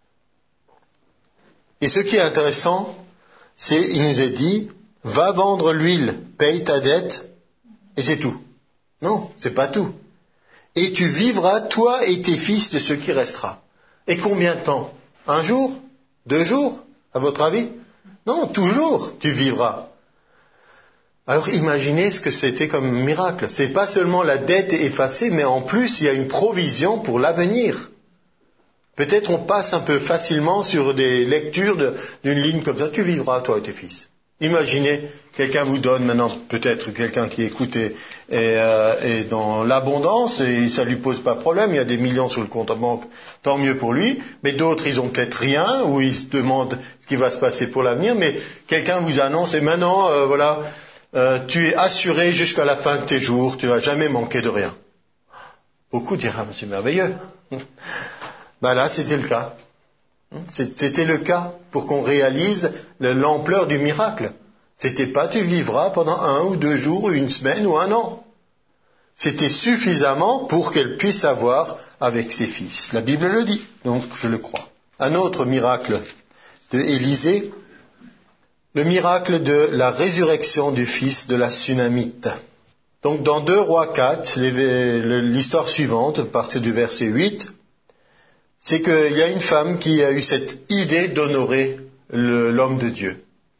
Et ce qui est intéressant, c'est, il nous est dit, va vendre l'huile, paye ta dette, et c'est tout. Non, c'est pas tout. Et tu vivras, toi et tes fils, de ce qui restera. Et combien de temps? Un jour? Deux jours? À votre avis? Non, toujours tu vivras. Alors imaginez ce que c'était comme miracle. C'est pas seulement la dette effacée, mais en plus il y a une provision pour l'avenir. Peut-être on passe un peu facilement sur des lectures de, d'une ligne comme ça. Tu vivras, toi et tes fils. Imaginez, quelqu'un vous donne maintenant, peut-être quelqu'un qui écoute est, est, euh, est dans l'abondance et ça lui pose pas de problème, il y a des millions sur le compte en banque, tant mieux pour lui, mais d'autres ils ont peut-être rien, ou ils se demandent ce qui va se passer pour l'avenir, mais quelqu'un vous annonce et maintenant, euh, voilà, euh, tu es assuré jusqu'à la fin de tes jours, tu vas jamais manquer de rien. Beaucoup diront, c'est merveilleux. Ben là, c'était le cas. C'était le cas pour qu'on réalise l'ampleur du miracle. C'était pas tu vivras pendant un ou deux jours, ou une semaine ou un an. C'était suffisamment pour qu'elle puisse avoir avec ses fils. La Bible le dit, donc je le crois. Un autre miracle de Élisée, le miracle de la résurrection du fils de la Sunamite. Donc dans deux Rois quatre, l'histoire suivante, à partir du verset huit, c'est qu'il y a une femme qui a eu cette idée d'honorer le, l'homme de Dieu.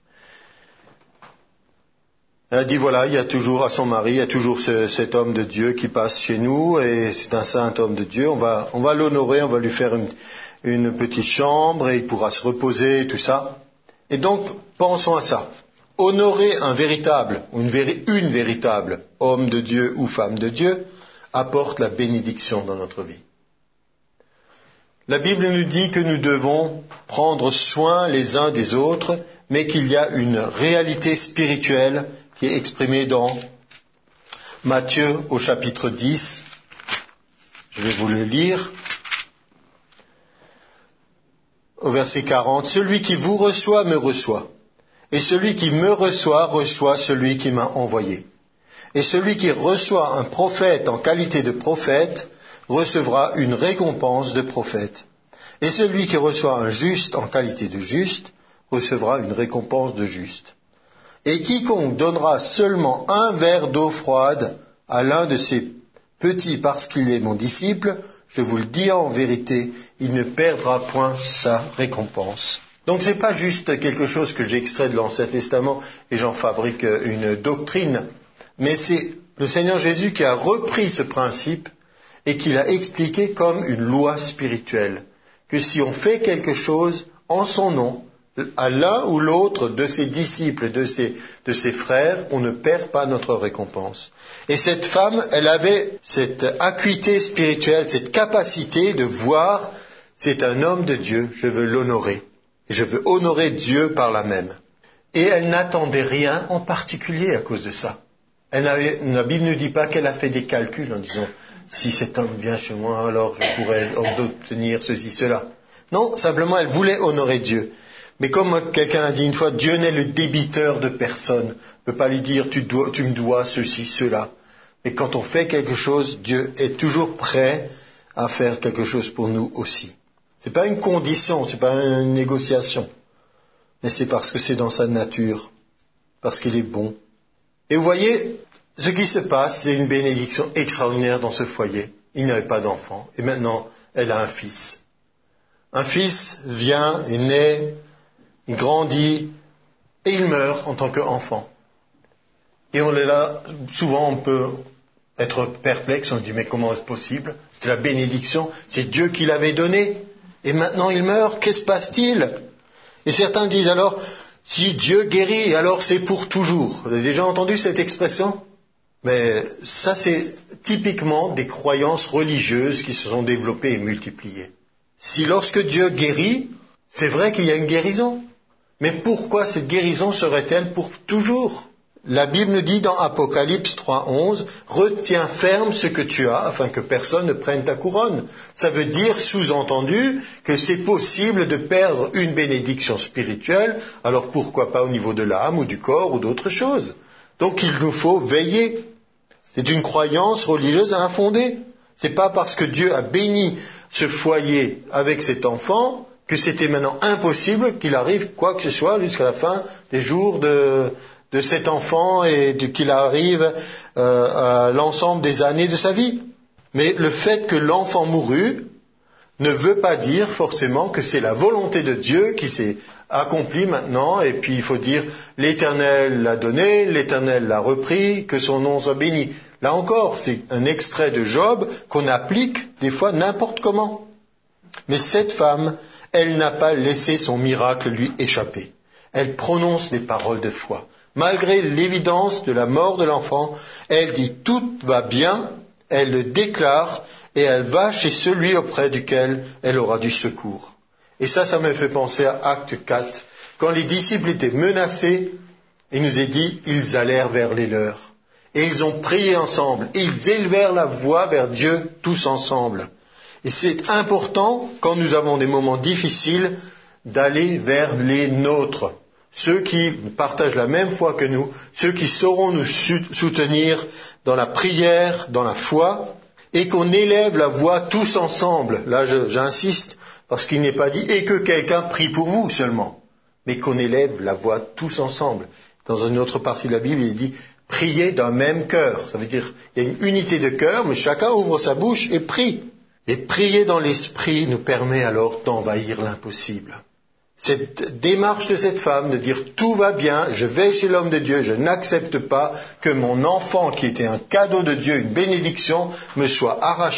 Elle a dit, voilà, il y a toujours à son mari, il y a toujours ce, cet homme de Dieu qui passe chez nous, et c'est un saint homme de Dieu, on va, on va l'honorer, on va lui faire une, une petite chambre, et il pourra se reposer, et tout ça. Et donc, pensons à ça. Honorer un véritable, ou une, véri, une véritable homme de Dieu ou femme de Dieu, apporte la bénédiction dans notre vie. La Bible nous dit que nous devons prendre soin les uns des autres, mais qu'il y a une réalité spirituelle qui est exprimée dans Matthieu au chapitre dix. Je vais vous le lire. Au verset quarante, « Celui qui vous reçoit me reçoit, et celui qui me reçoit reçoit celui qui m'a envoyé. Et celui qui reçoit un prophète en qualité de prophète recevra une récompense de prophète. Et celui qui reçoit un juste en qualité de juste recevra une récompense de juste. Et quiconque donnera seulement un verre d'eau froide à l'un de ces petits parce qu'il est mon disciple, je vous le dis en vérité, il ne perdra point sa récompense. » Donc c'est pas juste quelque chose que j'ai extrait de l'Ancien Testament et j'en fabrique une doctrine, mais c'est le Seigneur Jésus qui a repris ce principe et qui l'a expliqué comme une loi spirituelle, que si on fait quelque chose en son nom, à l'un ou l'autre de ses disciples, de ses, de ses frères, on ne perd pas notre récompense. Et cette femme, elle avait cette acuité spirituelle, cette capacité de voir, c'est un homme de Dieu, je veux l'honorer. Et je veux honorer Dieu par la même. Et elle n'attendait rien en particulier à cause de ça. Elle avait, la Bible ne dit pas qu'elle a fait des calculs en disant si cet homme vient chez moi, alors je pourrais obtenir ceci, cela. Non, simplement elle voulait honorer Dieu. Mais comme quelqu'un a dit une fois, Dieu n'est le débiteur de personne. On ne peut pas lui dire tu, dois, tu me dois ceci, cela. Mais quand on fait quelque chose, Dieu est toujours prêt à faire quelque chose pour nous aussi. C'est pas une condition, c'est pas une négociation. Mais c'est parce que c'est dans sa nature, parce qu'il est bon. Et vous voyez, ce qui se passe, c'est une bénédiction extraordinaire dans ce foyer. Il n'avait pas d'enfant, et maintenant, elle a un fils. Un fils vient, il naît, il grandit, et il meurt en tant qu'enfant. Et on est là, souvent on peut être perplexe, on dit mais comment est-ce possible? C'est la bénédiction, c'est Dieu qui l'avait donné, et maintenant il meurt, qu'est-ce qui se passe-t-il? Et certains disent alors, si Dieu guérit, alors c'est pour toujours. Vous avez déjà entendu cette expression? Mais ça c'est typiquement des croyances religieuses qui se sont développées et multipliées. Si lorsque Dieu guérit, c'est vrai qu'il y a une guérison. Mais pourquoi cette guérison serait-elle pour toujours? La Bible nous dit dans Apocalypse trois onze, « Retiens ferme ce que tu as, afin que personne ne prenne ta couronne. » Ça veut dire, sous-entendu, que c'est possible de perdre une bénédiction spirituelle, alors pourquoi pas au niveau de l'âme ou du corps ou d'autres choses. Donc il nous faut veiller. C'est une croyance religieuse infondée. C'est pas parce que Dieu a béni ce foyer avec cet enfant que c'était maintenant impossible qu'il arrive quoi que ce soit jusqu'à la fin des jours de, de cet enfant et de, qu'il arrive euh, à l'ensemble des années de sa vie. Mais le fait que l'enfant mourut ne veut pas dire forcément que c'est la volonté de Dieu qui s'est accomplie maintenant, et puis il faut dire l'Éternel l'a donné, l'Éternel l'a repris, que son nom soit béni. Là encore, c'est un extrait de Job qu'on applique des fois n'importe comment. Mais cette femme, elle n'a pas laissé son miracle lui échapper. Elle prononce des paroles de foi. Malgré l'évidence de la mort de l'enfant, elle dit « tout va bien », elle le déclare et elle va chez celui auprès duquel elle aura du secours. Et ça, ça me fait penser à Acte quatre. Quand les disciples étaient menacés, il nous est dit « ils allèrent vers les leurs ». Et ils ont prié ensemble, ils élevèrent la voix vers Dieu tous ensemble. Et c'est important, quand nous avons des moments difficiles, d'aller vers les nôtres. Ceux qui partagent la même foi que nous, ceux qui sauront nous soutenir dans la prière, dans la foi, et qu'on élève la voix tous ensemble. Là, je, j'insiste, parce qu'il n'est pas dit « et que quelqu'un prie pour vous seulement », mais qu'on élève la voix tous ensemble. Dans une autre partie de la Bible, il dit « priez d'un même cœur ». Ça veut dire il y a une unité de cœur, mais chacun ouvre sa bouche et prie. Et prier dans l'esprit nous permet alors d'envahir l'impossible. Cette démarche de cette femme de dire « tout va bien, je vais chez l'homme de Dieu, je n'accepte pas que mon enfant qui était un cadeau de Dieu, une bénédiction, me soit arraché »,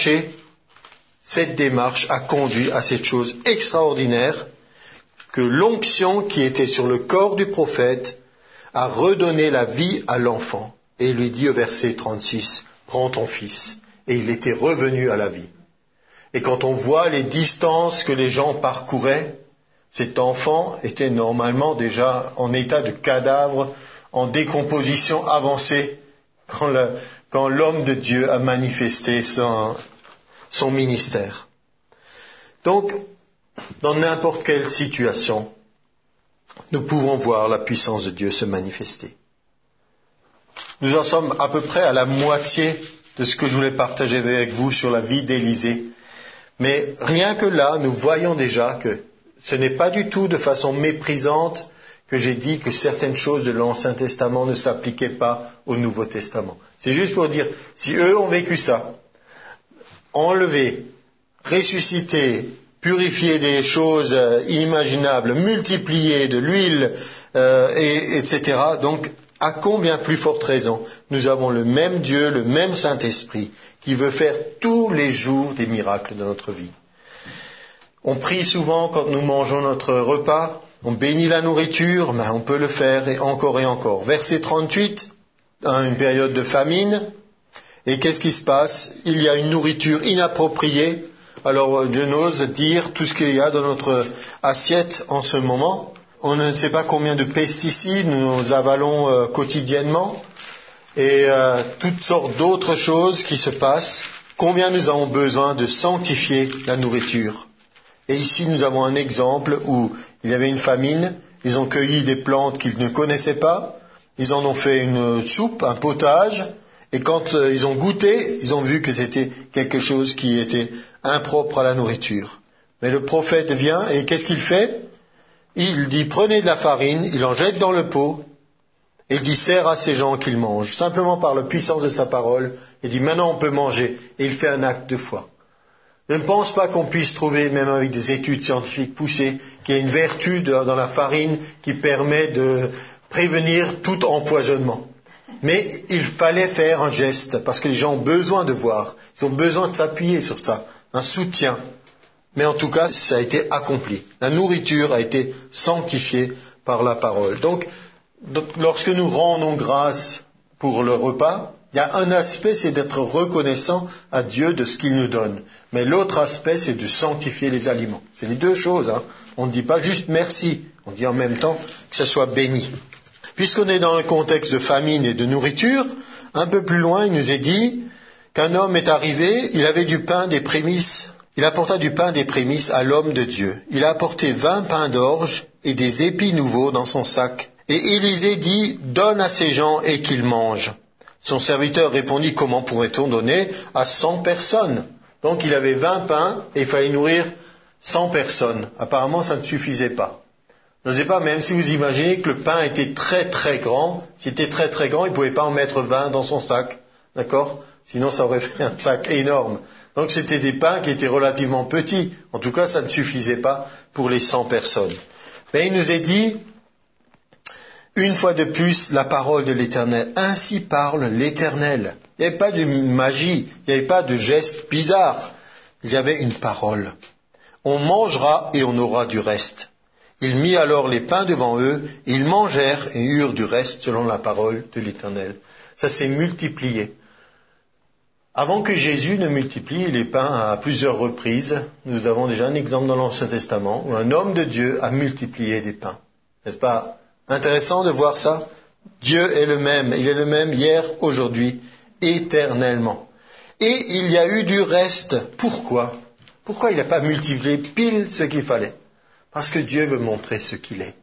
cette démarche a conduit à cette chose extraordinaire que l'onction qui était sur le corps du prophète a redonné la vie à l'enfant. Et il lui dit au verset trente-six « prends ton fils ». Et il était revenu à la vie. Et quand on voit les distances que les gens parcouraient, cet enfant était normalement déjà en état de cadavre, en décomposition avancée, quand, le, quand l'homme de Dieu a manifesté son, son ministère. Donc, dans n'importe quelle situation, nous pouvons voir la puissance de Dieu se manifester. Nous en sommes à peu près à la moitié de ce que je voulais partager avec vous sur la vie d'Élisée. Mais rien que là, nous voyons déjà que ce n'est pas du tout de façon méprisante que j'ai dit que certaines choses de l'Ancien Testament ne s'appliquaient pas au Nouveau Testament. C'est juste pour dire, si eux ont vécu ça, enlever, ressusciter, purifier des choses inimaginables, multiplier de l'huile, euh, et, etc. Donc, à combien plus forte raison, nous avons le même Dieu, le même Saint-Esprit, qui veut faire tous les jours des miracles dans notre vie. On prie souvent quand nous mangeons notre repas, on bénit la nourriture, mais on peut le faire et encore et encore. Verset trente-huit, une période de famine, et qu'est-ce qui se passe? Il y a une nourriture inappropriée, alors je n'ose dire tout ce qu'il y a dans notre assiette en ce moment. On ne sait pas combien de pesticides nous avalons euh, quotidiennement, et euh, toutes sortes d'autres choses qui se passent. Combien nous avons besoin de sanctifier la nourriture. Et ici, nous avons un exemple où il y avait une famine, ils ont cueilli des plantes qu'ils ne connaissaient pas, ils en ont fait une soupe, un potage, et quand euh, ils ont goûté, ils ont vu que c'était quelque chose qui était impropre à la nourriture. Mais le prophète vient et qu'est-ce qu'il fait? Il dit, prenez de la farine, il en jette dans le pot, et il dit, sert à ces gens qu'ils mangent. Simplement par la puissance de sa parole, il dit, maintenant on peut manger. Et il fait un acte de foi. Je ne pense pas qu'on puisse trouver, même avec des études scientifiques poussées, qu'il y a une vertu dans la farine qui permet de prévenir tout empoisonnement. Mais il fallait faire un geste, parce que les gens ont besoin de voir. Ils ont besoin de s'appuyer sur ça, un soutien. Mais en tout cas, ça a été accompli. La nourriture a été sanctifiée par la parole. Donc, donc lorsque nous rendons grâce pour le repas, il y a un aspect, c'est d'être reconnaissant à Dieu de ce qu'il nous donne. Mais l'autre aspect, c'est de sanctifier les aliments. C'est les deux choses. Hein. On ne dit pas juste merci, on dit en même temps que ça soit béni. Puisqu'on est dans le contexte de famine et de nourriture, un peu plus loin, il nous est dit qu'un homme est arrivé, il avait du pain des prémices. Il apporta du pain des prémices à l'homme de Dieu. Il a apporté vingt pains d'orge et des épis nouveaux dans son sac. Et Élisée dit, donne à ces gens et qu'ils mangent. Son serviteur répondit, comment pourrait-on donner à cent personnes? Donc il avait vingt pains et il fallait nourrir cent personnes. Apparemment, ça ne suffisait pas. Je ne sais pas, même si vous imaginez que le pain était très très grand, s'il était très très grand, il ne pouvait pas en mettre vingt dans son sac. D'accord? Sinon, ça aurait fait un sac énorme. Donc c'était des pains qui étaient relativement petits. En tout cas, ça ne suffisait pas pour les cent personnes. Mais il nous est dit, une fois de plus, la parole de l'Éternel. Ainsi parle l'Éternel. Il n'y avait pas de magie, il n'y avait pas de geste bizarre. Il y avait une parole. On mangera et on aura du reste. Il mit alors les pains devant eux, et ils mangèrent et eurent du reste selon la parole de l'Éternel. Ça s'est multiplié. Avant que Jésus ne multiplie les pains à plusieurs reprises, nous avons déjà un exemple dans l'Ancien Testament où un homme de Dieu a multiplié des pains. N'est-ce pas intéressant de voir ça? Dieu est le même, il est le même hier, aujourd'hui, éternellement. Et il y a eu du reste. Pourquoi? Pourquoi il n'a pas multiplié pile ce qu'il fallait? Parce que Dieu veut montrer ce qu'il est.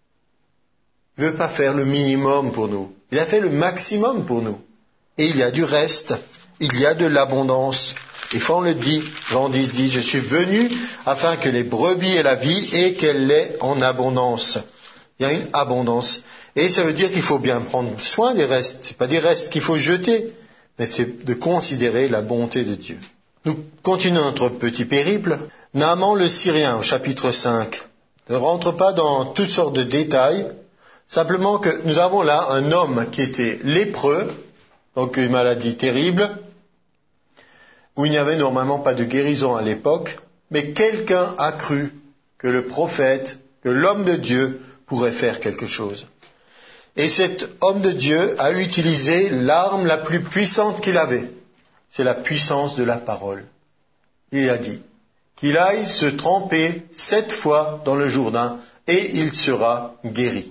Il ne veut pas faire le minimum pour nous. Il a fait le maximum pour nous. Et il y a du reste. Il y a de l'abondance. Et quand on le dit, Jean dix dit, je suis venu afin que les brebis aient la vie et qu'elle l'ait en abondance. Il y a une abondance. Et ça veut dire qu'il faut bien prendre soin des restes. Ce n'est pas des restes qu'il faut jeter, mais c'est de considérer la bonté de Dieu. Nous continuons notre petit périple. Naaman le Syrien, au chapitre cinq, ne rentre pas dans toutes sortes de détails, simplement que nous avons là un homme qui était lépreux, donc une maladie terrible, où il n'y avait normalement pas de guérison à l'époque, mais quelqu'un a cru que le prophète, que l'homme de Dieu pourrait faire quelque chose. Et cet homme de Dieu a utilisé l'arme la plus puissante qu'il avait. C'est la puissance de la parole. Il a dit qu'il aille se tremper sept fois dans le Jourdain et il sera guéri.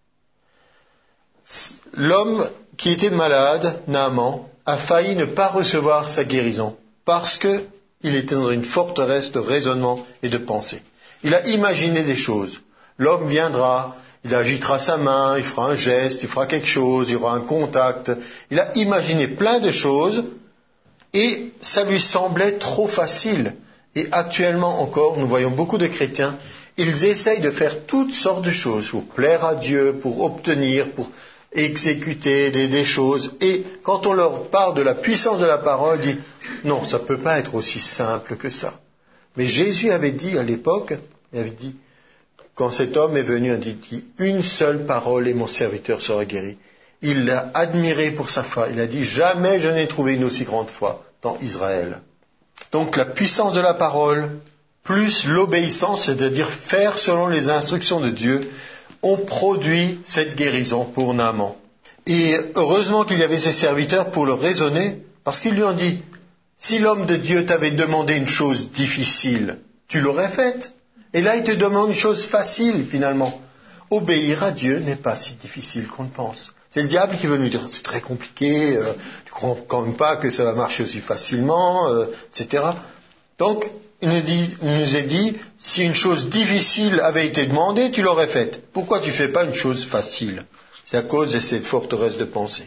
L'homme qui était malade, Naaman, a failli ne pas recevoir sa guérison parce qu'il était dans une forteresse de raisonnement et de pensée. Il a imaginé des choses. L'homme viendra, il agitera sa main, il fera un geste, il fera quelque chose, il y aura un contact. Il a imaginé plein de choses et ça lui semblait trop facile. Et actuellement encore, nous voyons beaucoup de chrétiens, ils essayent de faire toutes sortes de choses pour plaire à Dieu, pour obtenir, pour exécuter des, des choses. Et quand on leur parle de la puissance de la parole, ils disent non, ça ne peut pas être aussi simple que ça. Mais Jésus avait dit à l'époque, il avait dit, quand cet homme est venu, il a dit, une seule parole et mon serviteur sera guéri. Il l'a admiré pour sa foi. Il a dit, jamais je n'ai trouvé une aussi grande foi dans Israël. Donc la puissance de la parole, plus l'obéissance, c'est-à-dire faire selon les instructions de Dieu, ont produit cette guérison pour Naaman. Et heureusement qu'il y avait ses serviteurs pour le raisonner, parce qu'ils lui ont dit, si l'homme de Dieu t'avait demandé une chose difficile, tu l'aurais faite. Et là, il te demande une chose facile, finalement. Obéir à Dieu n'est pas si difficile qu'on le pense. C'est le diable qui veut nous dire, c'est très compliqué, euh, tu ne crois quand même pas que ça va marcher aussi facilement, euh, et cetera. Donc, il nous, dit, il nous est dit, si une chose difficile avait été demandée, tu l'aurais faite. Pourquoi tu ne fais pas une chose facile? C'est à cause de cette forteresse de pensée.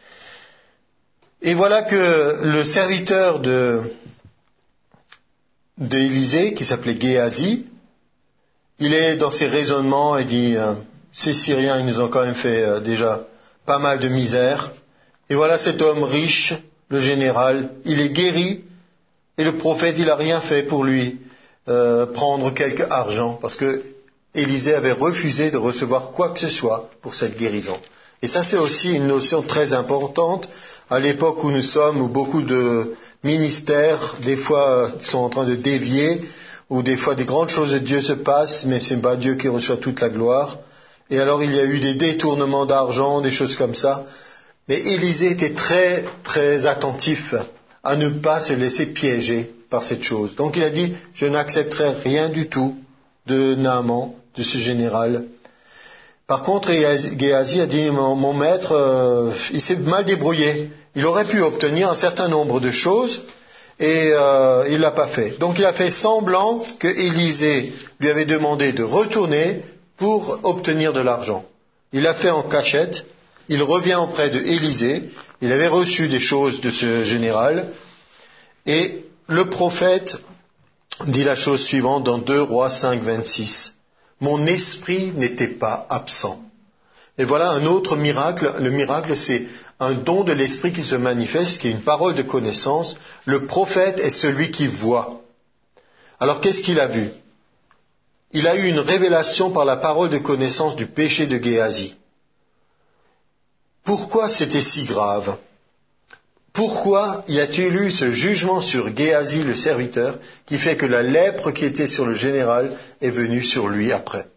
Et voilà que le serviteur de, d'Élisée qui s'appelait Géasi. Il est dans ses raisonnements et dit euh, ces Syriens, ils nous ont quand même fait euh, déjà pas mal de misère. Et voilà cet homme riche, le général, il est guéri et le prophète, il n'a rien fait pour lui euh, prendre quelque argent parce que Élisée avait refusé de recevoir quoi que ce soit pour cette guérison. Et ça, c'est aussi une notion très importante à l'époque où nous sommes, où beaucoup de ministères, des fois, sont en train de dévier, où des fois des grandes choses de Dieu se passent, mais c'est pas Dieu qui reçoit toute la gloire. Et alors, il y a eu des détournements d'argent, des choses comme ça. Mais Élisée était très, très attentif à ne pas se laisser piéger par cette chose. Donc, il a dit, je n'accepterai rien du tout de Naaman, de ce général. Par contre, Géasi a dit, mon, mon maître, euh, il s'est mal débrouillé. Il aurait pu obtenir un certain nombre de choses et euh, il l'a pas fait. Donc il a fait semblant que Élisée lui avait demandé de retourner pour obtenir de l'argent. Il l'a fait en cachette. Il revient auprès de Élisée. Il avait reçu des choses de ce général. Et le prophète dit la chose suivante dans deux Rois cinq, vingt-six. Mon esprit n'était pas absent. Et voilà un autre miracle. Le miracle, c'est un don de l'esprit qui se manifeste, qui est une parole de connaissance. Le prophète est celui qui voit. Alors, qu'est-ce qu'il a vu? Il a eu une révélation par la parole de connaissance du péché de Géasi. Pourquoi c'était si grave? Pourquoi y a-t-il eu ce jugement sur Géasi, le serviteur, qui fait que la lèpre qui était sur le général est venue sur lui après?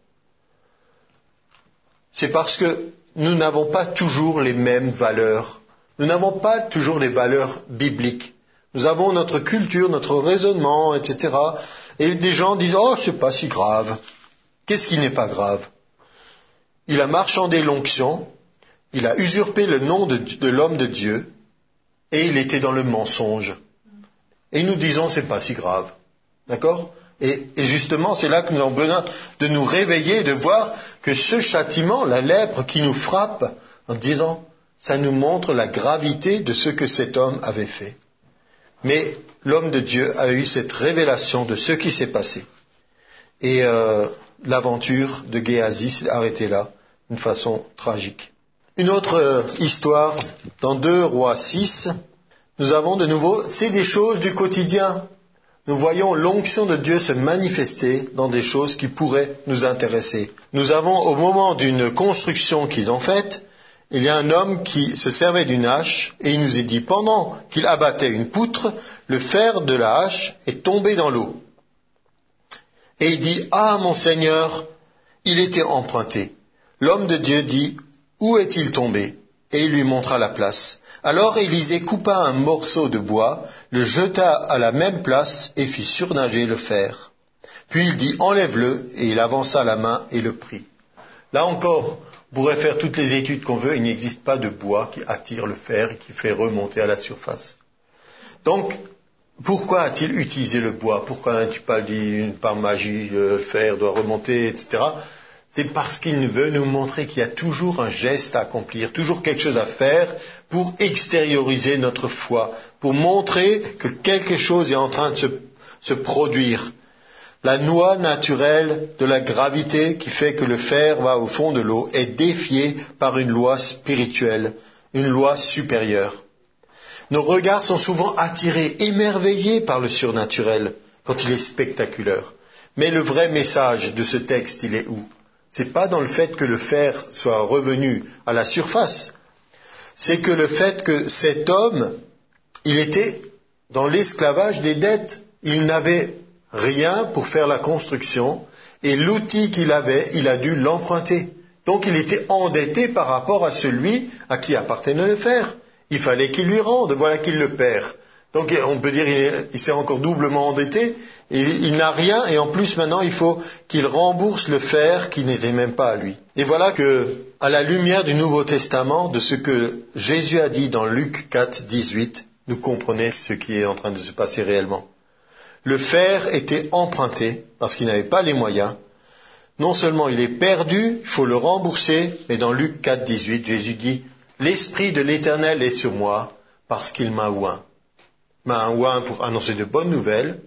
C'est parce que nous n'avons pas toujours les mêmes valeurs. Nous n'avons pas toujours les valeurs bibliques. Nous avons notre culture, notre raisonnement, et cetera. Et des gens disent, oh, c'est pas si grave. Qu'est-ce qui n'est pas grave? Il a marchandé l'onction, il a usurpé le nom de, de l'homme de Dieu, et il était dans le mensonge. Et nous disons, c'est pas si grave. D'accord? Et, et justement, c'est là que nous avons besoin de nous réveiller, de voir que ce châtiment, la lèpre qui nous frappe, en disant, ça nous montre la gravité de ce que cet homme avait fait. Mais l'homme de Dieu a eu cette révélation de ce qui s'est passé. Et euh, l'aventure de Géasi s'est arrêtée là, d'une façon tragique. Une autre euh, histoire, dans deux Rois six, nous avons de nouveau, c'est des choses du quotidien. Nous voyons l'onction de Dieu se manifester dans des choses qui pourraient nous intéresser. Nous avons, au moment d'une construction qu'ils ont faite, il y a un homme qui se servait d'une hache et il nous est dit, pendant qu'il abattait une poutre, le fer de la hache est tombé dans l'eau. Et il dit, ah mon Seigneur, il était emprunté. L'homme de Dieu dit, où est-il tombé? Et il lui montra la place. Alors Élisée coupa un morceau de bois, le jeta à la même place et fit surnager le fer. Puis il dit, enlève-le, et il avança la main et le prit. Là encore, on pourrait faire toutes les études qu'on veut, il n'existe pas de bois qui attire le fer et qui fait remonter à la surface. Donc, pourquoi a-t-il utilisé le bois? Pourquoi tu pas dit par magie le fer doit remonter, et cetera. C'est parce qu'il veut nous montrer qu'il y a toujours un geste à accomplir, toujours quelque chose à faire pour extérioriser notre foi, pour montrer que quelque chose est en train de se, se produire. La loi naturelle de la gravité qui fait que le fer va au fond de l'eau est défiée par une loi spirituelle, une loi supérieure. Nos regards sont souvent attirés, émerveillés par le surnaturel quand il est spectaculaire. Mais le vrai message de ce texte, il est où? C'est pas dans le fait que le fer soit revenu à la surface. C'est que le fait que cet homme, il était dans l'esclavage des dettes. Il n'avait rien pour faire la construction et l'outil qu'il avait, il a dû l'emprunter. Donc il était endetté par rapport à celui à qui appartenait le fer. Il fallait qu'il lui rende, voilà qu'il le perd. Donc on peut dire qu'il il s'est encore doublement endetté, et il n'a rien, et en plus maintenant il faut qu'il rembourse le fer qui n'était même pas à lui. Et voilà que, à la lumière du Nouveau Testament, de ce que Jésus a dit dans Luc quatre, dix-huit, nous comprenez ce qui est en train de se passer réellement. Le fer était emprunté, parce qu'il n'avait pas les moyens. Non seulement il est perdu, il faut le rembourser, mais dans Luc quatre, dix-huit, Jésus dit, l'Esprit de l'Éternel est sur moi, parce qu'il m'a oint. M'a oint pour annoncer de bonnes nouvelles,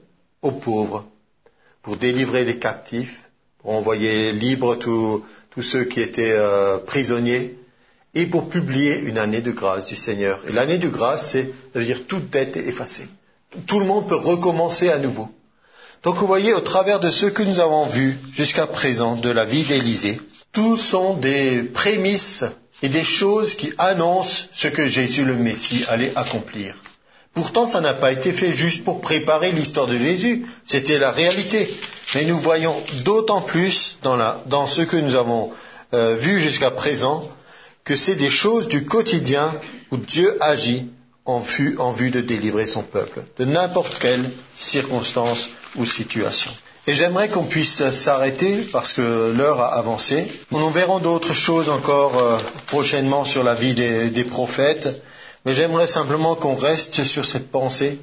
aux pauvres, pour délivrer les captifs, pour envoyer libres tous, tous ceux qui étaient euh, prisonniers, et pour publier une année de grâce du Seigneur. Et l'année de grâce, c'est, ça veut dire toute dette est effacée. Tout le monde peut recommencer à nouveau. Donc vous voyez, au travers de ce que nous avons vu jusqu'à présent de la vie d'Élisée, tous sont des prémices et des choses qui annoncent ce que Jésus le Messie allait accomplir. Pourtant, ça n'a pas été fait juste pour préparer l'histoire de Jésus, c'était la réalité. Mais nous voyons d'autant plus dans, la, dans ce que nous avons euh, vu jusqu'à présent que c'est des choses du quotidien où Dieu agit en vue, en vue de délivrer son peuple, de n'importe quelle circonstance ou situation. Et j'aimerais qu'on puisse s'arrêter parce que l'heure a avancé. Nous verrons d'autres choses encore euh, prochainement sur la vie des, des prophètes, mais j'aimerais simplement qu'on reste sur cette pensée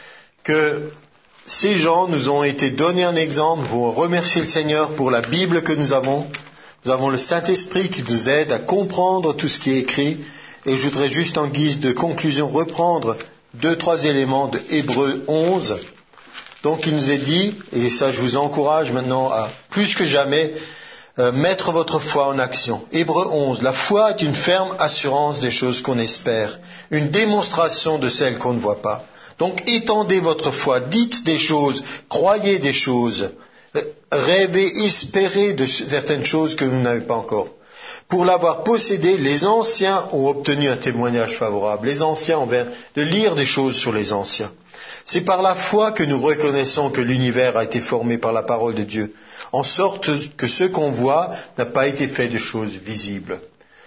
que ces gens nous ont été donnés un exemple pour remercier le Seigneur pour la Bible que nous avons. Nous avons le Saint-Esprit qui nous aide à comprendre tout ce qui est écrit. Et je voudrais juste en guise de conclusion reprendre deux, trois éléments de Hébreux onze. Donc il nous est dit, et ça je vous encourage maintenant à plus que jamais, euh, mettre votre foi en action. Hébreux onze, la foi est une ferme assurance des choses qu'on espère, une démonstration de celles qu'on ne voit pas. Donc étendez votre foi, dites des choses, croyez des choses, rêvez, espérez de certaines choses que vous n'avez pas encore. Pour l'avoir possédé, les anciens ont obtenu un témoignage favorable. Les anciens, on vient de lire des choses sur les anciens. C'est par la foi que nous reconnaissons que l'univers a été formé par la parole de Dieu, en sorte que ce qu'on voit n'a pas été fait de choses visibles.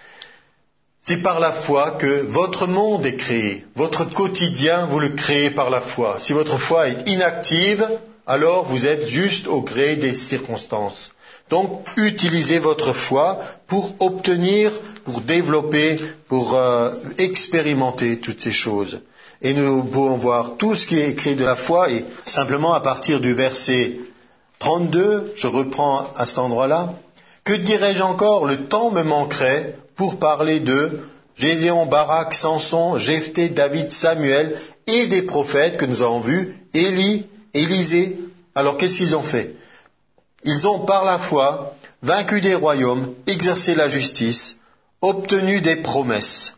C'est par la foi que votre monde est créé. Votre quotidien, vous le créez par la foi. Si votre foi est inactive, alors vous êtes juste au gré des circonstances. Donc, utilisez votre foi pour obtenir, pour développer, pour euh, expérimenter toutes ces choses. Et nous pouvons voir tout ce qui est écrit de la foi, et simplement à partir du verset trente-deux, je reprends à cet endroit-là, « Que dirais-je encore? Le temps me manquerait pour parler de Gédéon, Barak, Samson, Jephthé, David, Samuel et des prophètes que nous avons vus, Élie, Élisée. Alors qu'est-ce qu'ils ont fait? Ils ont par la foi vaincu des royaumes, exercé la justice, obtenu des promesses,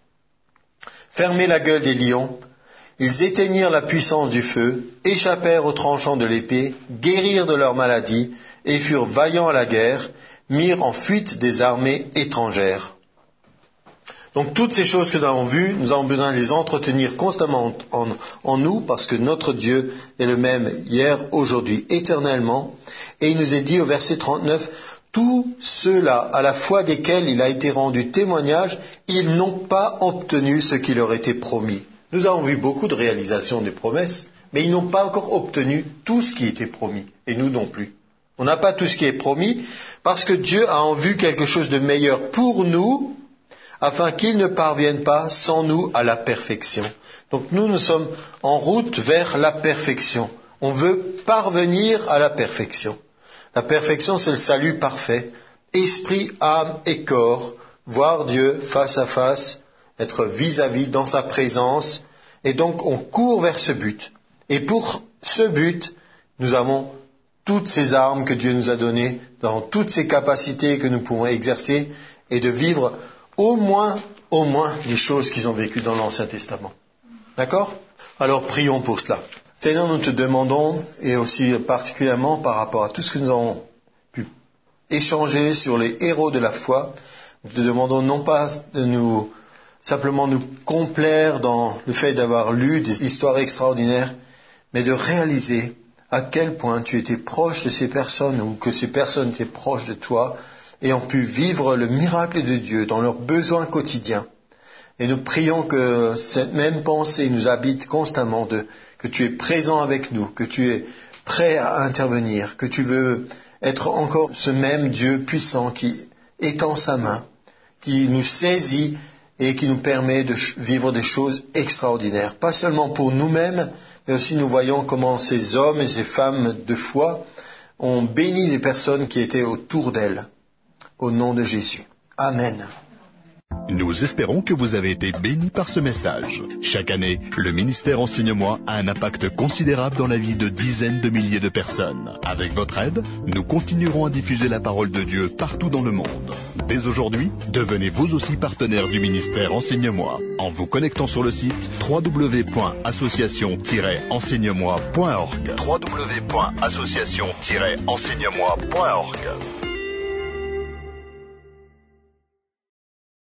fermé la gueule des lions, ils éteignirent la puissance du feu, échappèrent aux tranchants de l'épée, guérirent de leur maladie et furent vaillants à la guerre, mirent en fuite des armées étrangères. » Donc toutes ces choses que nous avons vues, nous avons besoin de les entretenir constamment en, en, en nous, parce que notre Dieu est le même hier, aujourd'hui, éternellement. Et il nous est dit au verset trente-neuf, « Tous ceux-là, à la foi desquels il a été rendu témoignage, ils n'ont pas obtenu ce qui leur était promis. » Nous avons vu beaucoup de réalisations des promesses, mais ils n'ont pas encore obtenu tout ce qui était promis, et nous non plus. On n'a pas tout ce qui est promis, parce que Dieu a en vue quelque chose de meilleur pour nous, afin qu'ils ne parviennent pas sans nous à la perfection. Donc nous, nous sommes en route vers la perfection. On veut parvenir à la perfection. La perfection, c'est le salut parfait. Esprit, âme et corps, voir Dieu face à face, être vis-à-vis dans sa présence. Et donc on court vers ce but. Et pour ce but, nous avons toutes ces armes que Dieu nous a données, dans toutes ces capacités que nous pouvons exercer, et de vivre au moins, au moins, les choses qu'ils ont vécues dans l'Ancien Testament. D'accord? Alors prions pour cela. Seigneur, nous te demandons, et aussi particulièrement par rapport à tout ce que nous avons pu échanger sur les héros de la foi, nous te demandons non pas de nous, simplement nous complaire dans le fait d'avoir lu des histoires extraordinaires, mais de réaliser à quel point tu étais proche de ces personnes, ou que ces personnes étaient proches de toi, et ont pu vivre le miracle de Dieu dans leurs besoins quotidiens. Et nous prions que cette même pensée nous habite constamment, de, que tu es présent avec nous, que tu es prêt à intervenir, que tu veux être encore ce même Dieu puissant qui étend sa main, qui nous saisit et qui nous permet de vivre des choses extraordinaires. Pas seulement pour nous-mêmes, mais aussi nous voyons comment ces hommes et ces femmes de foi ont béni des personnes qui étaient autour d'elles. Au nom de Jésus. Amen. Nous espérons que vous avez été bénis par ce message. Chaque année, le ministère Enseigne-moi a un impact considérable dans la vie de dizaines de milliers de personnes. Avec votre aide, nous continuerons à diffuser la parole de Dieu partout dans le monde. Dès aujourd'hui, devenez vous aussi partenaire du ministère Enseigne-moi en vous connectant sur le site w w w point association tiret enseigne moi point org. w w w point association tiret enseigne moi point org.